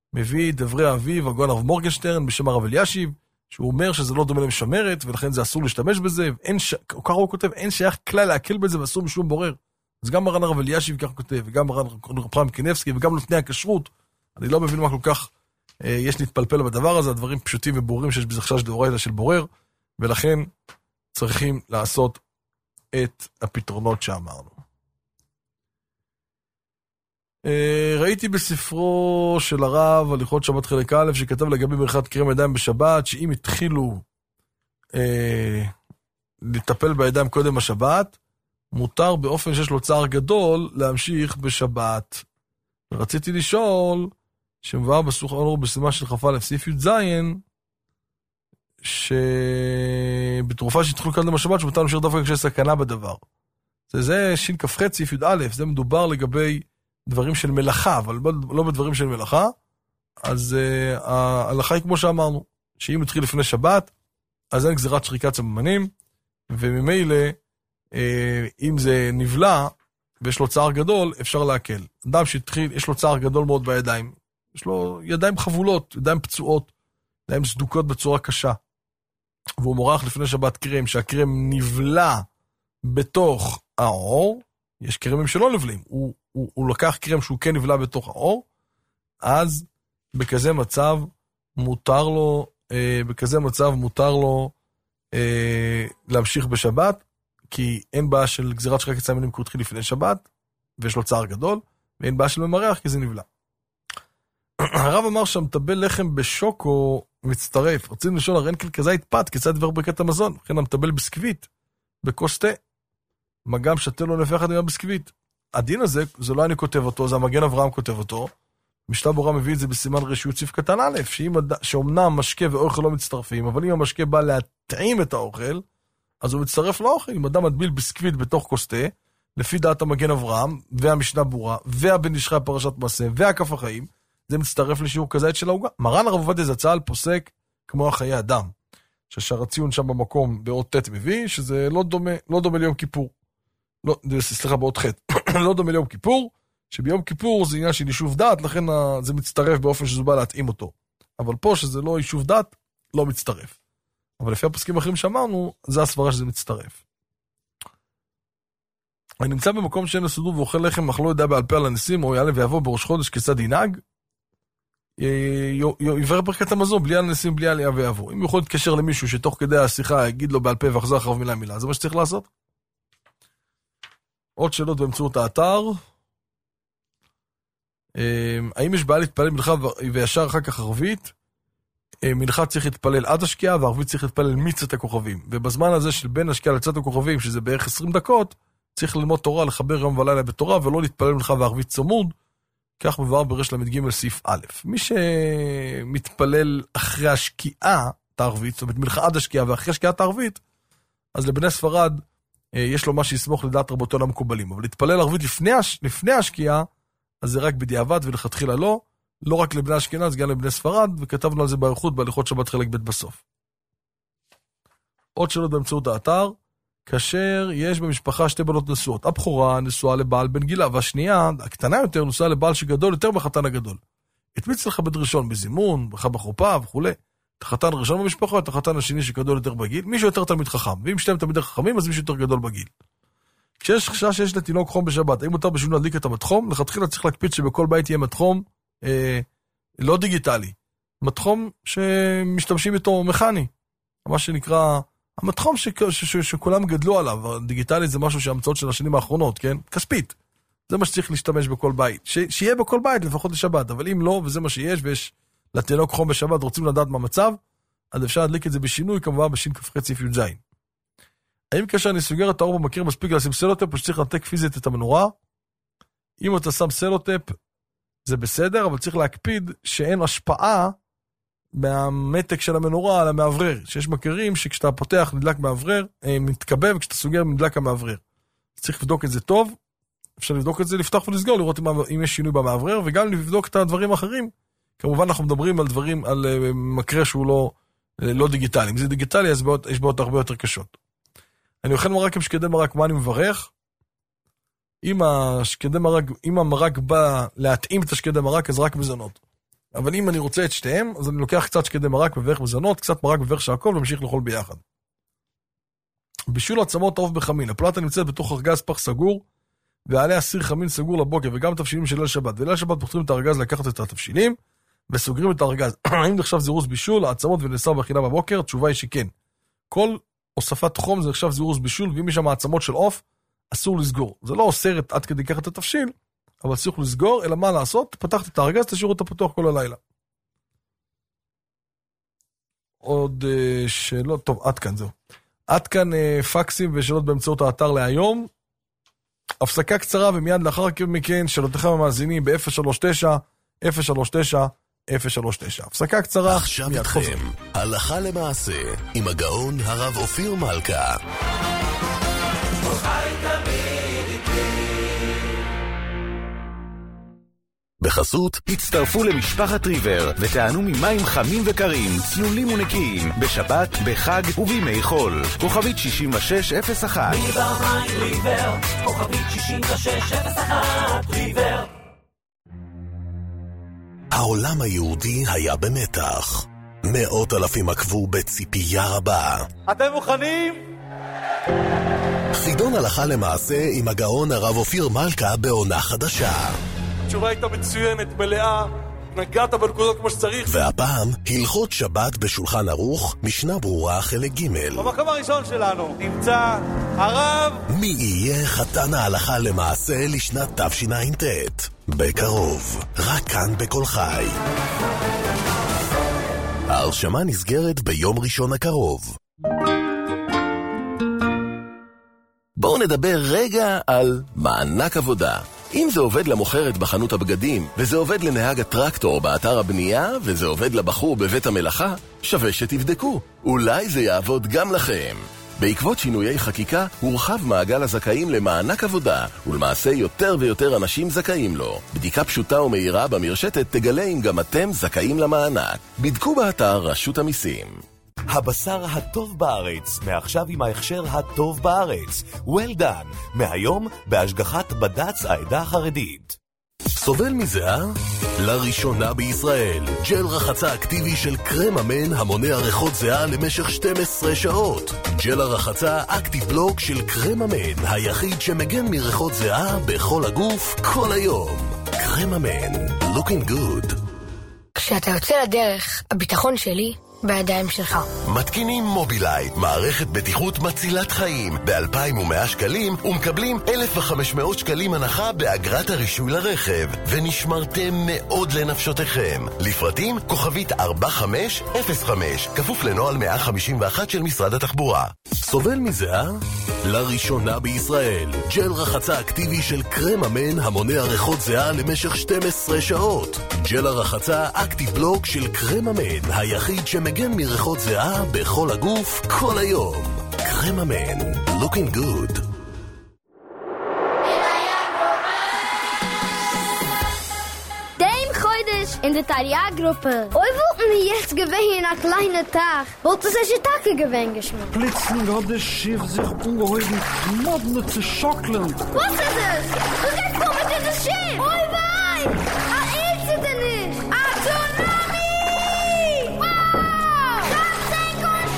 Speaker 2: מביא דברי אביו, הגאון הרב מורגנשטרן, בשם הרב אלישיב, שהוא אומר שזה לא דומה למשמרת, ולכן זה אסור להשתמש בזה, ש... ככה הוא כותב, אין שייך כלל להקל בזה, ואסור משום בורר. אז גם מרן הרב אלישיב כך כותב, וגם מרן הרב חיים קניבסקי, וגם נותני הכשרות, אני לא מבין מה כל כך אה, יש להתפלפל בדבר הזה, הדברים פשוטים וברורים, שיש בזה חשש דאורייתא של בורר, ולכן צריכים לעשות את הפתרונות שאמרנו. ראיתי בספרו של הרב הליכות שבת חלק א' שכתב לגבי ברכת קרם ידיים בשבת, שאם התחילו אה, לטפל בידיים קודם השבת, מותר באופן שיש לו צער גדול להמשיך בשבת. רציתי לשאול, שמבואר בסוך אור בסימן של כ"א סעיף י"ז, שבתרופה שהתחילו קודם השבת, שמותר להמשיך דווקא כשיש סכנה בדבר. זה, זה שין כ"ח סעיף י"א, זה מדובר לגבי דברים של מלאכה, אבל לא בדברים של מלאכה, אז uh, ההלכה היא כמו שאמרנו, שאם התחיל לפני שבת, אז אין גזירת שריקת סממנים, וממילא, uh, אם זה נבלע, ויש לו צער גדול, אפשר להקל. אדם שהתחיל, יש לו צער גדול מאוד בידיים, יש לו ידיים חבולות, ידיים פצועות, ידיים סדוקות בצורה קשה, והוא מורח לפני שבת קרם, שהקרם נבלע בתוך האור, יש קרמים שלא נבלים, הוא הוא, הוא לקח קרם שהוא כן נבלע בתוך האור, אז בכזה מצב מותר לו, אה, בכזה מצב מותר לו אה, להמשיך בשבת, כי אין בעיה של גזירת שריקת סממנים כי הוא התחיל לפני שבת, ויש לו צער גדול, ואין בעיה של ממרח כי זה נבלע. הרב אמר שהמטבל לחם בשוקו מצטרף, רצינו לשאול הרנקל כזית פת, כיצד דבר ברכת המזון, לכן המטבל בסקווית, בכוס תה, מה גם שתה לו נפח אחד עם הבסקווית. הדין הזה, זה לא אני כותב אותו, זה המגן אברהם כותב אותו, משנה ברורה מביא את זה בסימן רשות סעיף קטן א', שאומנם משקה ואוכל לא מצטרפים, אבל אם המשקה בא להטעים את האוכל, אז הוא מצטרף לאוכל. אם אדם מדביל בסקווית בתוך כוס תה, לפי דעת המגן אברהם, והמשנה ברורה, והבן איש חי פרשת מעשה, והכף החיים, זה מצטרף לשיעור כזית של העוגה. מרן הרב עובדיה זצ"ל פוסק כמו החיי אדם, ששאר הציון שם במקום באות ט' מביא, שזה לא דומה, לא דומה ליום כיפור. לא, סליחה, באות חטא. לא דומה ליום כיפור, שביום כיפור זה עניין של יישוב דת, לכן זה מצטרף באופן שזה בא להתאים אותו. אבל פה שזה לא יישוב דת, לא מצטרף. אבל לפי הפסקים האחרים שאמרנו, זה הסברה שזה מצטרף. אני נמצא במקום שאין לסודו ואוכל לחם, אך לא יודע בעל פה על הניסים, או יעלה ויבוא בראש חודש כיצד ינהג, יברר ברכת המזון, בלי הניסים, בלי עלייה ויבוא. אם הוא יכול להתקשר למישהו שתוך כדי השיחה יגיד לו בעל פה ואחזר אחריו מילה מילה, זה מה שצריך לעשות. עוד שאלות באמצעות האתר. האם יש בעיה להתפלל מנחה וישר אחר כך ערבית? מנחה צריך להתפלל עד השקיעה, וערבית צריך להתפלל מצאת הכוכבים. ובזמן הזה של בין השקיעה לצאת הכוכבים, שזה בערך עשרים דקות, צריך ללמוד תורה, לחבר יום ולילה בתורה, ולא להתפלל מנחה וערבית צמוד, כך מבואר ברש למ"ג סעיף א'. מי שמתפלל אחרי השקיעה את הערבית, זאת אומרת מנחה עד השקיעה ואחרי השקיעה את הערבית, אז לבני ספרד יש לו מה שיסמוך לדעת רבותינו המקובלים. אבל להתפלל ערבית לפני, לפני השקיעה, אז זה רק בדיעבד ולכתחילה לא, לא רק לבני אשכנז, גם לבני ספרד, וכתבנו על זה באריכות בהליכות שבת חלק ב' בסוף. עוד שאלות באמצעות האתר, כאשר יש במשפחה שתי בנות נשואות, הבכורה נשואה לבעל בן גילה, והשנייה, הקטנה יותר, נשואה לבעל שגדול יותר מהחתן הגדול. את מי צריך לכבד ראשון? בזימון, ברכה בחופה וכו'. את החתן הראשון במשפחה, את החתן השני שגדול יותר בגיל, מישהו יותר תלמיד חכם, ואם שתיים תלמידי חכמים, אז מישהו יותר גדול בגיל. כשיש חשש שיש לתינוק חום בשבת, האם מותר בשביל להדליק את המתחום? לכתחילה צריך להקפיד שבכל בית יהיה מתחום אה, לא דיגיטלי, מתחום שמשתמשים איתו מכני, מה שנקרא המתחום ש, ש, ש, שכולם גדלו עליו. הדיגיטלי זה משהו שהמצאות של השנים האחרונות, כן? כספית. זה מה שצריך להשתמש בכל בית, ש, שיהיה בכל בית לפחות לשבת, אבל אם לא, וזה מה שיש, ויש לתינוק חום בשבת, רוצים לדעת מה מצב, אז אפשר להדליק את זה בשינוי, כמובן בשין כ"ח סעיף י"ז. האם כאשר אני סוגר את האור במקיר מספיק לשים סלוטפ, או שצריך לנתק פיזית את המנורה? אם אתה שם סלוטפ, זה בסדר, אבל צריך להקפיד שאין השפעה מהמתק של המנורה על המעברר. שיש מקרים שכשאתה פותח נדלק מעברר, מתקבע, וכשאתה סוגר נדלק המעברר. צריך לבדוק את זה טוב, אפשר לבדוק את זה, לפתוח ולסגור, לראות אם יש שינוי במעברר, וגם לבדוק את הדברים האחרים. כמובן אנחנו מדברים על דברים, על מקרה שהוא לא, לא דיגיטלי. אם זה דיגיטלי, אז יש בעיות הרבה יותר קשות. אני אוכל מרק עם שקדי מרק, מה אני מברך? אם השקדי מרק, אם המרק בא להתאים את השקדי מרק, אז רק מזונות. אבל אם אני רוצה את שתיהם, אז אני לוקח קצת שקדי מרק בברך מזונות, קצת מרק בברך שעקוב, וממשיך לאכול ביחד. בישול עצמות עוף בחמין. הפלטה נמצאת בתוך ארגז פח סגור, ועליה סיר חמין סגור לבוקר, וגם תבשילים של ליל שבת. וליל שבת פותחים את הארגז לקחת את התבשילים, וסוגרים את הארגז. האם נחשב זירוז בישול, העצמות ונאסר באכילה בבוקר? התשובה היא שכן. כל הוספת חום זה נחשב זירוז בישול, ואם יש שם העצמות של עוף, אסור לסגור. זה לא אוסר עד כדי כך את התבשיל, אבל צריך לסגור, אלא מה לעשות? פתחת את הארגז, תשאירו אותה פתוח כל הלילה. עוד uh, שאלות, טוב, עד כאן, זהו. עד כאן uh, פקסים ושאלות באמצעות האתר להיום. הפסקה קצרה ומיד לאחר מכן שאלותיכם המאזינים ב-אפס שלוש תשע אפס שלוש תשע אפס שלוש תשע. הפסקה קצרה.
Speaker 1: עכשיו איתכם, הלכה למעשה, עם הגאון הרב אופיר מלכה.
Speaker 19: בחסות, הצטרפו למשפחת ריבר ותענו ממים חמים וקרים, ציולים ונקיים, בשבת, בחג ובימי חול. כוכבית שישים ושש אפס אחת.
Speaker 20: ריבר מים ריבר, כוכבית שישים ושש אפס אחת, ריבר.
Speaker 1: העולם היהודי היה במתח. מאות אלפים עקבו בציפייה רבה.
Speaker 18: אתם מוכנים?
Speaker 1: חידון הלכה למעשה עם הגאון הרב אופיר מלכה בעונה חדשה.
Speaker 18: התשובה הייתה מצוינת, מלאה, נגעת בנקודות כמו שצריך.
Speaker 1: והפעם, הלכות שבת בשולחן ערוך, משנה ברורה חלק ג'.
Speaker 18: במקום הראשון שלנו נמצא הרב.
Speaker 1: מי יהיה חתן ההלכה למעשה לשנת תשע"ט? בקרוב, רק כאן בכל חי. ההרשמה נסגרת ביום ראשון הקרוב. בואו נדבר רגע על מענק עבודה. אם זה עובד למוכרת בחנות הבגדים, וזה עובד לנהג הטרקטור באתר הבנייה, וזה עובד לבחור בבית המלאכה, שווה שתבדקו. אולי זה יעבוד גם לכם. בעקבות שינויי חקיקה, הורחב מעגל הזכאים למענק עבודה, ולמעשה יותר ויותר אנשים זכאים לו. בדיקה פשוטה ומהירה במרשתת תגלה אם גם אתם זכאים למענק. בדקו באתר רשות המיסים.
Speaker 21: הבשר הטוב בארץ, מעכשיו עם ההכשר הטוב בארץ. well done, מהיום בהשגחת בד"ץ העדה החרדית.
Speaker 1: סובל מזהה? לראשונה בישראל, ג'ל רחצה אקטיבי של קרם אמן המונע ריחות זהה למשך שתים עשרה שעות. ג'ל הרחצה אקטיב בלוק של קרם אמן, היחיד שמגן מריחות זהה בכל הגוף כל היום. קרם אמן, looking good.
Speaker 11: כשאתה יוצא לדרך, הביטחון שלי בידיים שלך.
Speaker 1: מתקינים מובילאיי, מערכת בטיחות מצילת חיים, ב-אלפיים ומאה שקלים, ומקבלים אלף וחמש מאות שקלים הנחה באגרת הרישוי לרכב, ונשמרתם מאוד לנפשותיכם. לפרטים, כוכבית ארבע חמש אפס חמש, כפוף לנוהל מאה חמישים ואחת של משרד התחבורה. סובל מזהה? לראשונה בישראל, ג'ל רחצה אקטיבי של קרם אמן המונע ריחות זהה למשך שתים עשרה שעות. ג'ל הרחצה אקטיב בלוק של קרם אמן, היחיד שמגן מריחות זהה בכל הגוף כל היום. קרם אמן, looking good.
Speaker 11: In der Taria-Gruppe. Oi, wollten wir jetzt gewinnen in einer kleinen Tag? Wollt es sich Tage gewinnen geschmeckt?
Speaker 22: Plötzlich hat das Schiff sich ungeheuer Knoten zu schockeln.
Speaker 11: Was ist es? Du gehst vor mit diesem Schiff! Oi, wei! Ah, ich sitte nicht! Ah, Tsunami! Wow! Das Senk und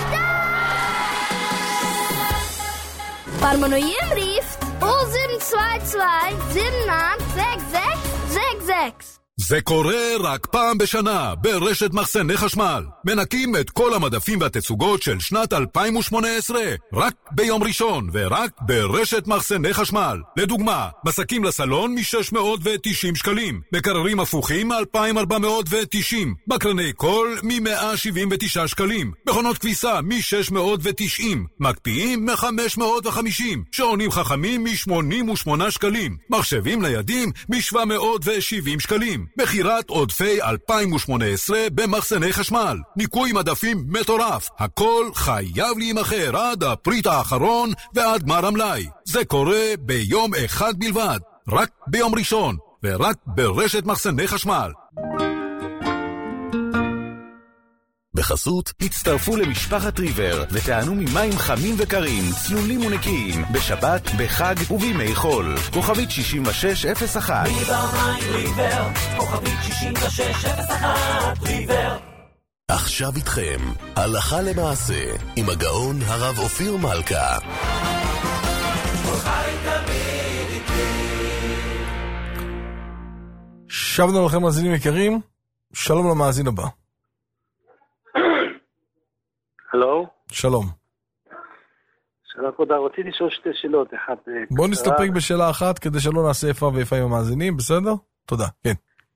Speaker 11: Stein! Parmanoiem rief null sieben zwei zwei sieben neun sechs sechs sechs sechs.
Speaker 17: זה קורה רק פעם בשנה ברשת מחסני חשמל. מנקים את כל המדפים והתצוגות של שנת אלפיים ושמונה עשרה, רק ביום ראשון ורק ברשת מחסני חשמל. לדוגמה, מסקים לסלון מ-שש מאות ותשעים שקלים, מקררים הפוכים מ-אלפיים ארבע מאות ותשעים, מקרני קול מ-מאה שבעים ותשעה שקלים, מכונות כביסה מ-שש מאות ותשעים, מקפיאים מ-חמש מאות וחמישים, שעונים חכמים מ-שמונים ושמונה שקלים, מחשבים ניידים מ-שבע מאות ושבעים שקלים. מחירת עודפי אלפיים ושמונה עשרה במחסני חשמל. ניקוי מדפים מטורף. הכל חייב להימחר עד הפריט האחרון ועד גמר המלאי. זה קורה ביום אחד בלבד. רק ביום ראשון. ורק ברשת מחסני חשמל.
Speaker 21: בחסות, הצטרפו למשפחת ריבר ותענו ממים חמים וקרים, צלולים ונקיים, בשבת, בחג ובימי חול. כוכבית שישים ושש אפס אחת.
Speaker 20: ריבר מים ריבר, כוכבית שישים ושש אפס אחת, ריבר.
Speaker 1: עכשיו איתכם, הלכה למעשה, עם הגאון הרב אופיר מלכה.
Speaker 2: שבנו לכם מאזינים יקרים, שלום למאזין הבא.
Speaker 3: הלו?
Speaker 2: שלום.
Speaker 3: שלום כבודה, רציתי לשאול שתי שאלות, אחת...
Speaker 2: בוא נסתפק בשאלה אחת כדי שלא נעשה איפה ואיפה עם המאזינים, בסדר? תודה, כן.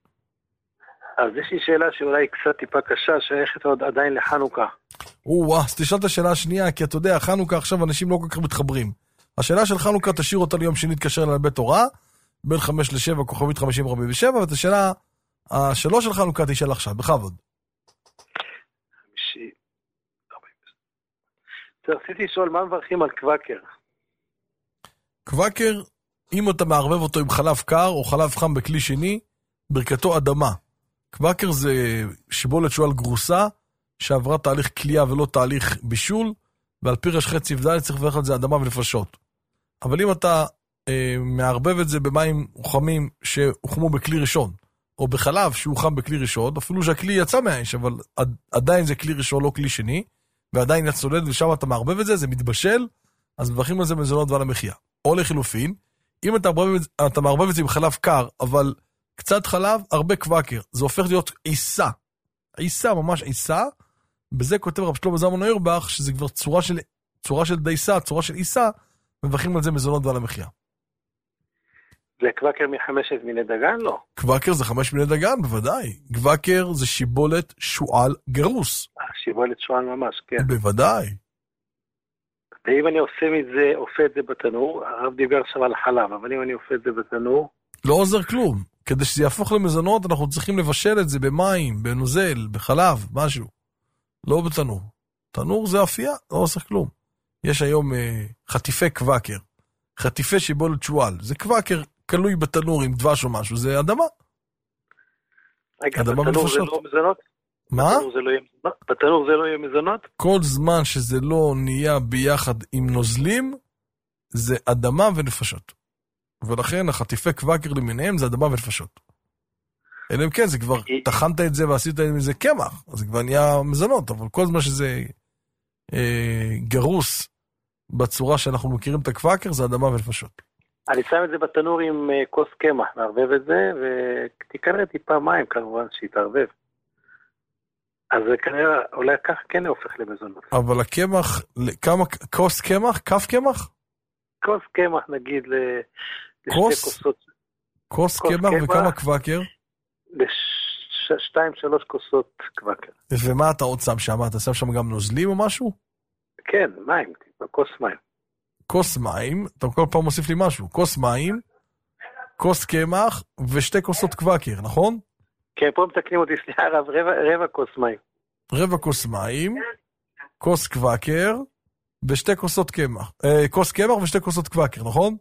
Speaker 3: אז יש לי שאלה שאולי קצת טיפה קשה, שייכת עוד עדיין לחנוכה.
Speaker 2: או-אה, אז תשאל את השאלה השנייה, כי אתה יודע, חנוכה עכשיו אנשים לא כל כך מתחברים. השאלה של חנוכה תשאיר אותה ליום שני, תקשר אליי לבית תורה, בין חמש לשבע, כוכבית חמישים ארבעים ושבע, ואת השאלה, השלוש של חנוכה תשאל עכשיו, בכבוד.
Speaker 3: חמישי, ארבעים ושבע. רציתי לשאול, מה מברכים על קוואקר?
Speaker 2: קוואקר, אם אתה מערבב אותו עם חלב קר או חלב חם בכלי שני, ברכתו אדמה. קוואקר זה שיבולת שועל גרוסה, שעברה תהליך קלייה ולא תהליך בישול, ועל פי רש חצי ודלת צריך לברך על זה אדמה ונפשות. אבל אם אתה אה, מערבב את זה במים חמים שהוחמו בכלי ראשון, או בחלב שהוחם בכלי ראשון, אפילו שהכלי יצא מהאש, אבל עד, עדיין זה כלי ראשון, לא כלי שני, ועדיין יצולד ושם אתה מערבב את זה, זה מתבשל, אז מברכים על זה מזונות ועל המחיה. או לחילופין, אם אתה מערבב, אתה מערבב את זה עם חלב קר, אבל קצת חלב, הרבה קוואקר. זה הופך להיות עיסה. עיסה, ממש עיסה. בזה כותב רב שלמה זלמן אוירבך, שזה כבר צורה של, צורה של דייסה, צורה של עיסה, מברכים על זה מזונות ועל המחיה.
Speaker 3: זה קוואקר מחמשת מיני דגן? לא.
Speaker 2: קוואקר זה חמש מיני דגן, בוודאי. קוואקר זה שיבולת שועל גרוס.
Speaker 3: שיבולת שועל ממש, כן.
Speaker 2: בוודאי.
Speaker 3: ואם אני עושה מזה, אופה את זה בתנור, הרב דיבר עכשיו על חלב, אבל אם אני אופה את זה בתנור... לא
Speaker 2: עוזר כלום. כדי שזה יהפוך למזונות, אנחנו צריכים לבשל את זה במים, בנוזל, בחלב, משהו. לא בתנור. תנור זה אפייה, לא עושה כלום. יש היום אה, חטיפי קוואקר. חטיפי שיבולת שועל. זה קוואקר קלוי בתנור עם דבש או משהו, זה אדמה.
Speaker 3: רגע, בתנור זה לא מזונות?
Speaker 2: מה?
Speaker 3: בתנור זה לא יהיה, בתנור זה לא יהיה מזונות?
Speaker 2: כל זמן שזה לא נהיה ביחד עם נוזלים, זה אדמה ונפשות. ולכן החטיפי קוואקר למיניהם זה אדמה ונפשות. אלא אם כן, זה כבר, תחנת את זה ועשית עם זה קמח, אז זה כבר נהיה מזונות, אבל כל זמן שזה אה, גרוס בצורה שאנחנו מכירים את הקוואקר, זה אדמה ונפשות.
Speaker 3: אני שם את זה בתנור עם uh, כוס קמח, מערבב את זה, ותיכנס טיפה מים כמובן שיתערבב. אז זה כנראה, אולי כך כן הופך למזונות.
Speaker 2: אבל הקמח, כמה, כוס קמח? כף קמח?
Speaker 3: כוס קמח נגיד ל...
Speaker 2: כוס? כוסות. כוס קמח וכמה קוואקר?
Speaker 3: לשתיים, שלוש כוסות קוואקר.
Speaker 2: ומה אתה עוד שם שם? אתה שם שם גם נוזלים או משהו?
Speaker 3: כן, מים, כוס מים.
Speaker 2: כוס מים, אתה כל פעם מוסיף לי משהו, כוס מים, כוס קמח ושתי כוסות קוואקר, נכון?
Speaker 3: כן, פה מתקנים אותי, סליחה רב, רבע, רבע כוס מים.
Speaker 2: רבע כוס מים, כוס קוואקר ושתי כוסות קמח. אה, כוס קמח ושתי כוסות קוואקר, נכון?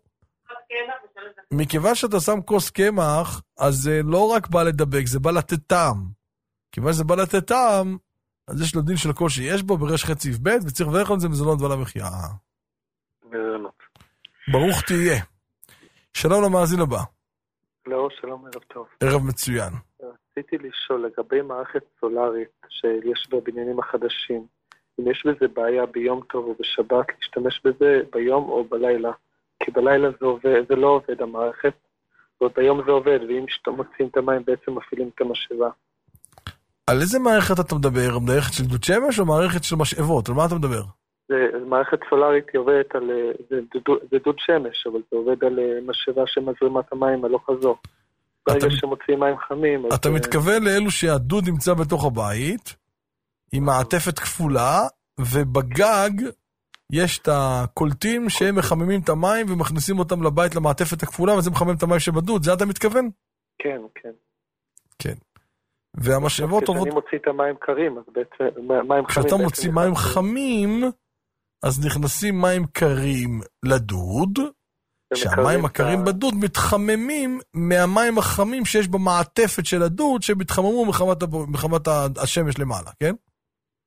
Speaker 2: מכיוון שאתה שם כוס קמח, אז זה לא רק בא לדבק, זה בא לתת טעם. כיוון שזה בא לתת טעם, אז יש לו דין של כל שיש בו ברש חצי ב' וצריך לברך על זה מזונות ועל המחיה.
Speaker 3: מזונות.
Speaker 2: ברוך תהיה. שלום למאזין הבא.
Speaker 3: לא, שלום, ערב טוב.
Speaker 2: ערב מצוין.
Speaker 3: רציתי לשאול לגבי מערכת סולארית שיש בבניינים החדשים, אם יש בזה בעיה ביום טוב או בשבת, להשתמש בזה ביום או בלילה. כי בלילה זה, עובד, זה לא עובד המערכת, ועוד ביום זה עובד, ואם מוצאים את המים בעצם מפעילים את המשאבה.
Speaker 2: על איזה מערכת אתה מדבר? מערכת של דוד שמש או מערכת של משאבות? על מה אתה מדבר?
Speaker 3: זה, מערכת סולארית היא עובדת על, זה, זה דוד שמש, אבל זה עובד על משאבה שמזרימה את המים הלוך חזור. ברגע שמוצאים מים חמים...
Speaker 2: אתה מתכוון לאלו שהדוד נמצא בתוך הבית, עם מעטפת כפולה, ובגג יש את הקולטים שהם מחממים את המים ומכניסים אותם לבית למעטפת הכפולה, וזה מחמם את המים שבדוד, זה אתה מתכוון?
Speaker 3: כן, כן.
Speaker 2: כן. והמשאבות עוברות...
Speaker 3: כשאני מוציא את המים קרים, אז בעצם מים חמים...
Speaker 2: כשאתה מוציא מים חמים, אז נכנסים מים קרים לדוד, שהמים הקרים בדוד מתחממים מהמים החמים שיש במעטפת של הדוד, שמתחממו מחמת השמש למעלה, כן?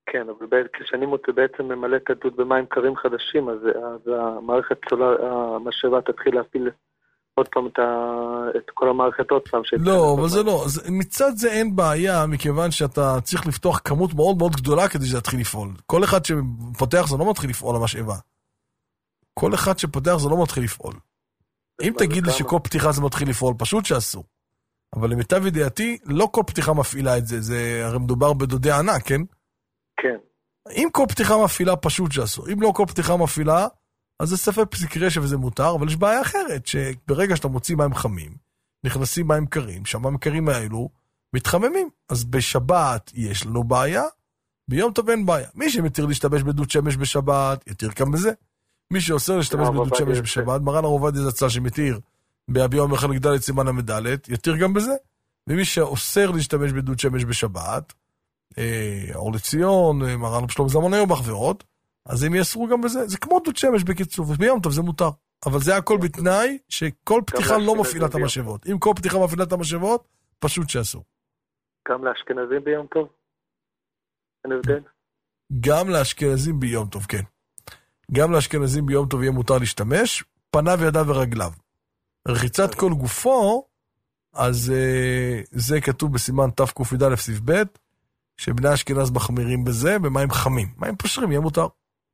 Speaker 3: כן, אבל כשאני מוצא בעצם ממלא את הדוד במים קרים חדשים, אז, אז המערכת סולר, המשאבה תתחיל להפיל עוד פעם את, ה, את כל המערכת עוד פעם.
Speaker 2: לא, אבל זה לא. אז מצד זה אין בעיה, מכיוון שאתה צריך לפתוח כמות מאוד מאוד גדולה כדי שזה יתחיל לפעול. כל אחד שפותח זה לא מתחיל לפעול המשאבה. כל אחד שפותח זה לא מתחיל לפעול. אם תגיד לי שכל פתיחה זה מתחיל לפעול, פשוט שאסור. אבל למיטב ידיעתי, לא כל פתיחה מפעילה את זה. זה הרי מדובר בדודי ענק, כן?
Speaker 3: כן.
Speaker 2: אם כל פתיחה מפעילה, פשוט שאסור. אם לא כל פתיחה מפעילה, אז זה ספק פסיק רשע וזה מותר, אבל יש בעיה אחרת, שברגע שאתה מוציא מים חמים, נכנסים מים קרים, שהמים קרים האלו מתחממים. אז בשבת יש לנו בעיה, ביום טוב אין בעיה. מי שמתיר להשתמש בדוד שמש בשבת, יתיר גם בזה. מי שאוסר להשתמש בדוד שמש בשבת, מרן הרב עובדיה זצ"ל שמתיר ביום חלק ד' סימן המד', יתיר גם בזה. ומי שאוסר להשתמש בדוד שמש בשבת, אור לציון, מרן רב שלמה זלמן אוירבך ועוד, אז הם יאסרו גם בזה. זה כמו דוד שמש בקיצור, ביום טוב זה מותר. אבל זה הכל בתנאי שכל פתיחה לא מפעילה את המשאבות. אם כל פתיחה מפעילה את המשאבות, פשוט שאסור.
Speaker 3: גם לאשכנזים ביום טוב? אין הבדל?
Speaker 2: גם לאשכנזים ביום טוב, כן. גם לאשכנזים ביום טוב יהיה מותר להשתמש, פניו, ידיו ורגליו. רחיצת כל גופו, אז uh, זה כתוב בסימן תק"ד סעיף ב', שבני אשכנז מחמירים בזה, במים חמים. מים פושרים, יהיה מותר.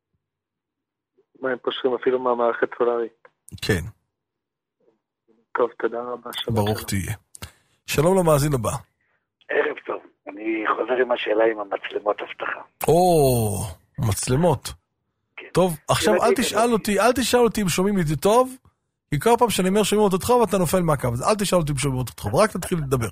Speaker 3: מים פושרים אפילו מהמערכת סולרית.
Speaker 2: כן.
Speaker 3: טוב, תודה רבה.
Speaker 2: ברוך תהיה. שלום למאזין הבא.
Speaker 6: ערב טוב. אני חוזר עם השאלה עם המצלמות הבטחה.
Speaker 2: או, מצלמות.
Speaker 6: כן.
Speaker 2: טוב, עכשיו אל תשאל אותי, אל תשאל אותי אם שומעים אותי טוב, כי כל פעם שאני אומר שומעים אותך ואתה נופל מהקו, אז אל תשאל אותי אם שומעים אותך טוב, רק תתחיל לדבר.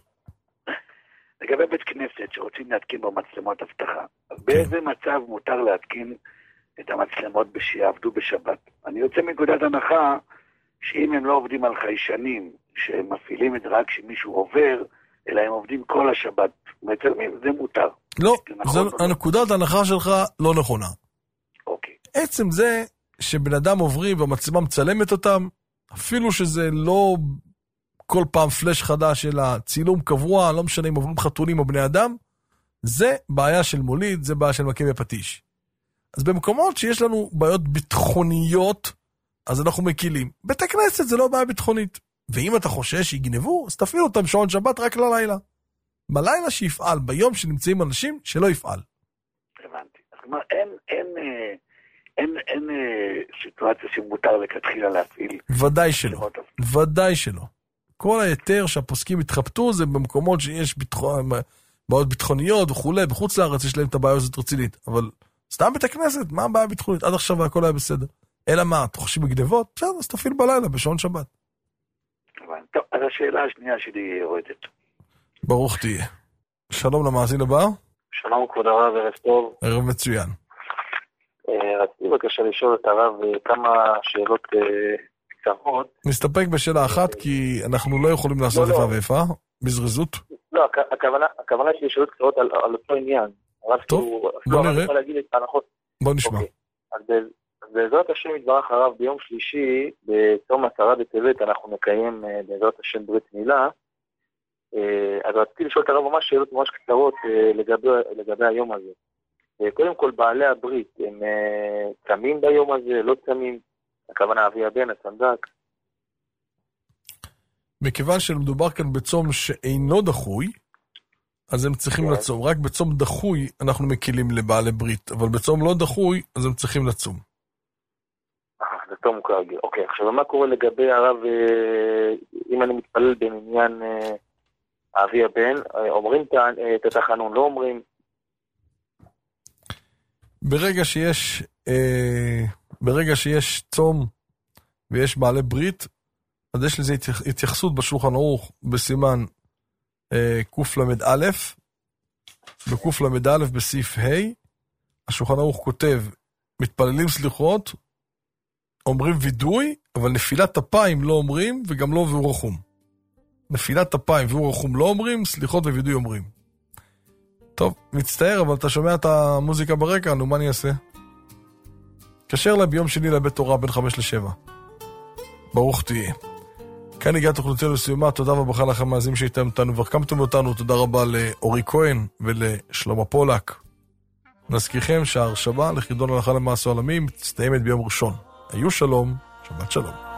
Speaker 6: לגבי בית כנסת שרוצים להתקין בו מצלמות הבטחה, אז באיזה מצב מותר להתקין את המצלמות שיעבדו בשבת? אני יוצא מנקודת הנחה שאם הם לא עובדים על חיישנים, שהם מפעילים את זה רק כשמישהו עובר, אלא הם עובדים כל השבת, מצלמים, זה מותר.
Speaker 2: לא, הנקודת ההנחה שלך לא נכונה.
Speaker 6: אוקיי.
Speaker 2: עצם זה שבן אדם עוברים והמצלמה מצלמת אותם, אפילו שזה לא כל פעם פלש חדש אלא צילום קבוע, לא משנה אם עוברים חתולים או בני אדם, זה בעיה של מוליד, זה בעיה של מכה בפטיש. אז במקומות שיש לנו בעיות ביטחוניות, אז אנחנו מקילים. בית הכנסת זה לא בעיה ביטחונית. ואם אתה חושש שיגנבו, אז תפעיל אותם שעון שבת רק ללילה. בלילה שיפעל, ביום שנמצאים אנשים, שלא יפעל.
Speaker 6: הבנתי. זאת אומרת, אין, אין, אין, אין, אין סיטואציה שמותר לכתחילה להפעיל.
Speaker 2: ודאי שלא. ודאי שלא. כל היתר שהפוסקים התחבטו זה במקומות שיש ביטחון, בעיות ביטחוניות וכו'. בחוץ לארץ יש להם את הבעיה הזאת רצינית. אבל סתם בית הכנסת, מה הבעיה ביטחונית? עד עכשיו הכל היה בסדר. אלא מה, אתה חושב בגנבות? בסדר, אז תפעיל בלילה, בשעון שבת.
Speaker 6: טוב, אז השאלה השנייה שלי יורדת.
Speaker 2: ברוך תהיה. שלום למאזין הבא.
Speaker 4: שלום כבוד הרב, ערב טוב.
Speaker 2: ערב מצוין.
Speaker 4: רציתי בבקשה לשאול את הרב כמה שאלות קצרות.
Speaker 2: נסתפק בשאלה אחת, כי אנחנו לא יכולים לעשות איפה ואיפה, בזריזות.
Speaker 4: לא, הכוונה שלי שאלות קצרות על אותו עניין.
Speaker 2: טוב, בוא נראה. בוא נשמע.
Speaker 4: אז בעזרת השם יתברך הרב, ביום שלישי, בצום עשרה בטבת, אנחנו נקיים בעזרת השם ברית מילה. אז רציתי לשאול את הרב ממש שאלות ממש קצרות לגבי, לגבי היום הזה. קודם כל, בעלי הברית, הם צמים ביום הזה, לא צמים? הכוונה אבי הבן, הסנדק.
Speaker 2: מכיוון שמדובר כאן בצום שאינו דחוי, אז הם צריכים לצום. רק בצום דחוי אנחנו מקילים לבעלי ברית, אבל בצום לא דחוי, אז הם צריכים לצום.
Speaker 4: זה טוב כרגיל. אוקיי, עכשיו מה קורה לגבי הרב, אם אני מתפלל בעניין אבי הבן, אומרים את התחנון, לא אומרים?
Speaker 2: ברגע שיש, ברגע שיש צום ויש בעלי ברית, אז יש לזה התייחסות בשולחן ערוך בסימן קוף למד א', בקוף למד א' בסעיף ה', השולחן ערוך כותב, מתפללים סליחות, אומרים וידוי, אבל נפילת אפיים לא אומרים, וגם לא ואור רחום. נפילת אפיים ואור רחום לא אומרים, סליחות ווידוי אומרים. טוב, מצטער, אבל אתה שומע את המוזיקה ברקע, נו, מה אני אעשה? קשר לה ביום שני לבית תורה בין חמש לשבע. ברוך תהיה. כאן הגעת תוכניתנו לסיומה, תודה וברכה לכם מאזינים שהייתם איתנו, ורקמתם אותנו, תודה רבה לאורי כהן ולשלמה פולק. נזכירכם שההרשמה לחידון הלכה למעשה עולמי מסתיימת ביום ראשון. היו שלום, שבת שלום.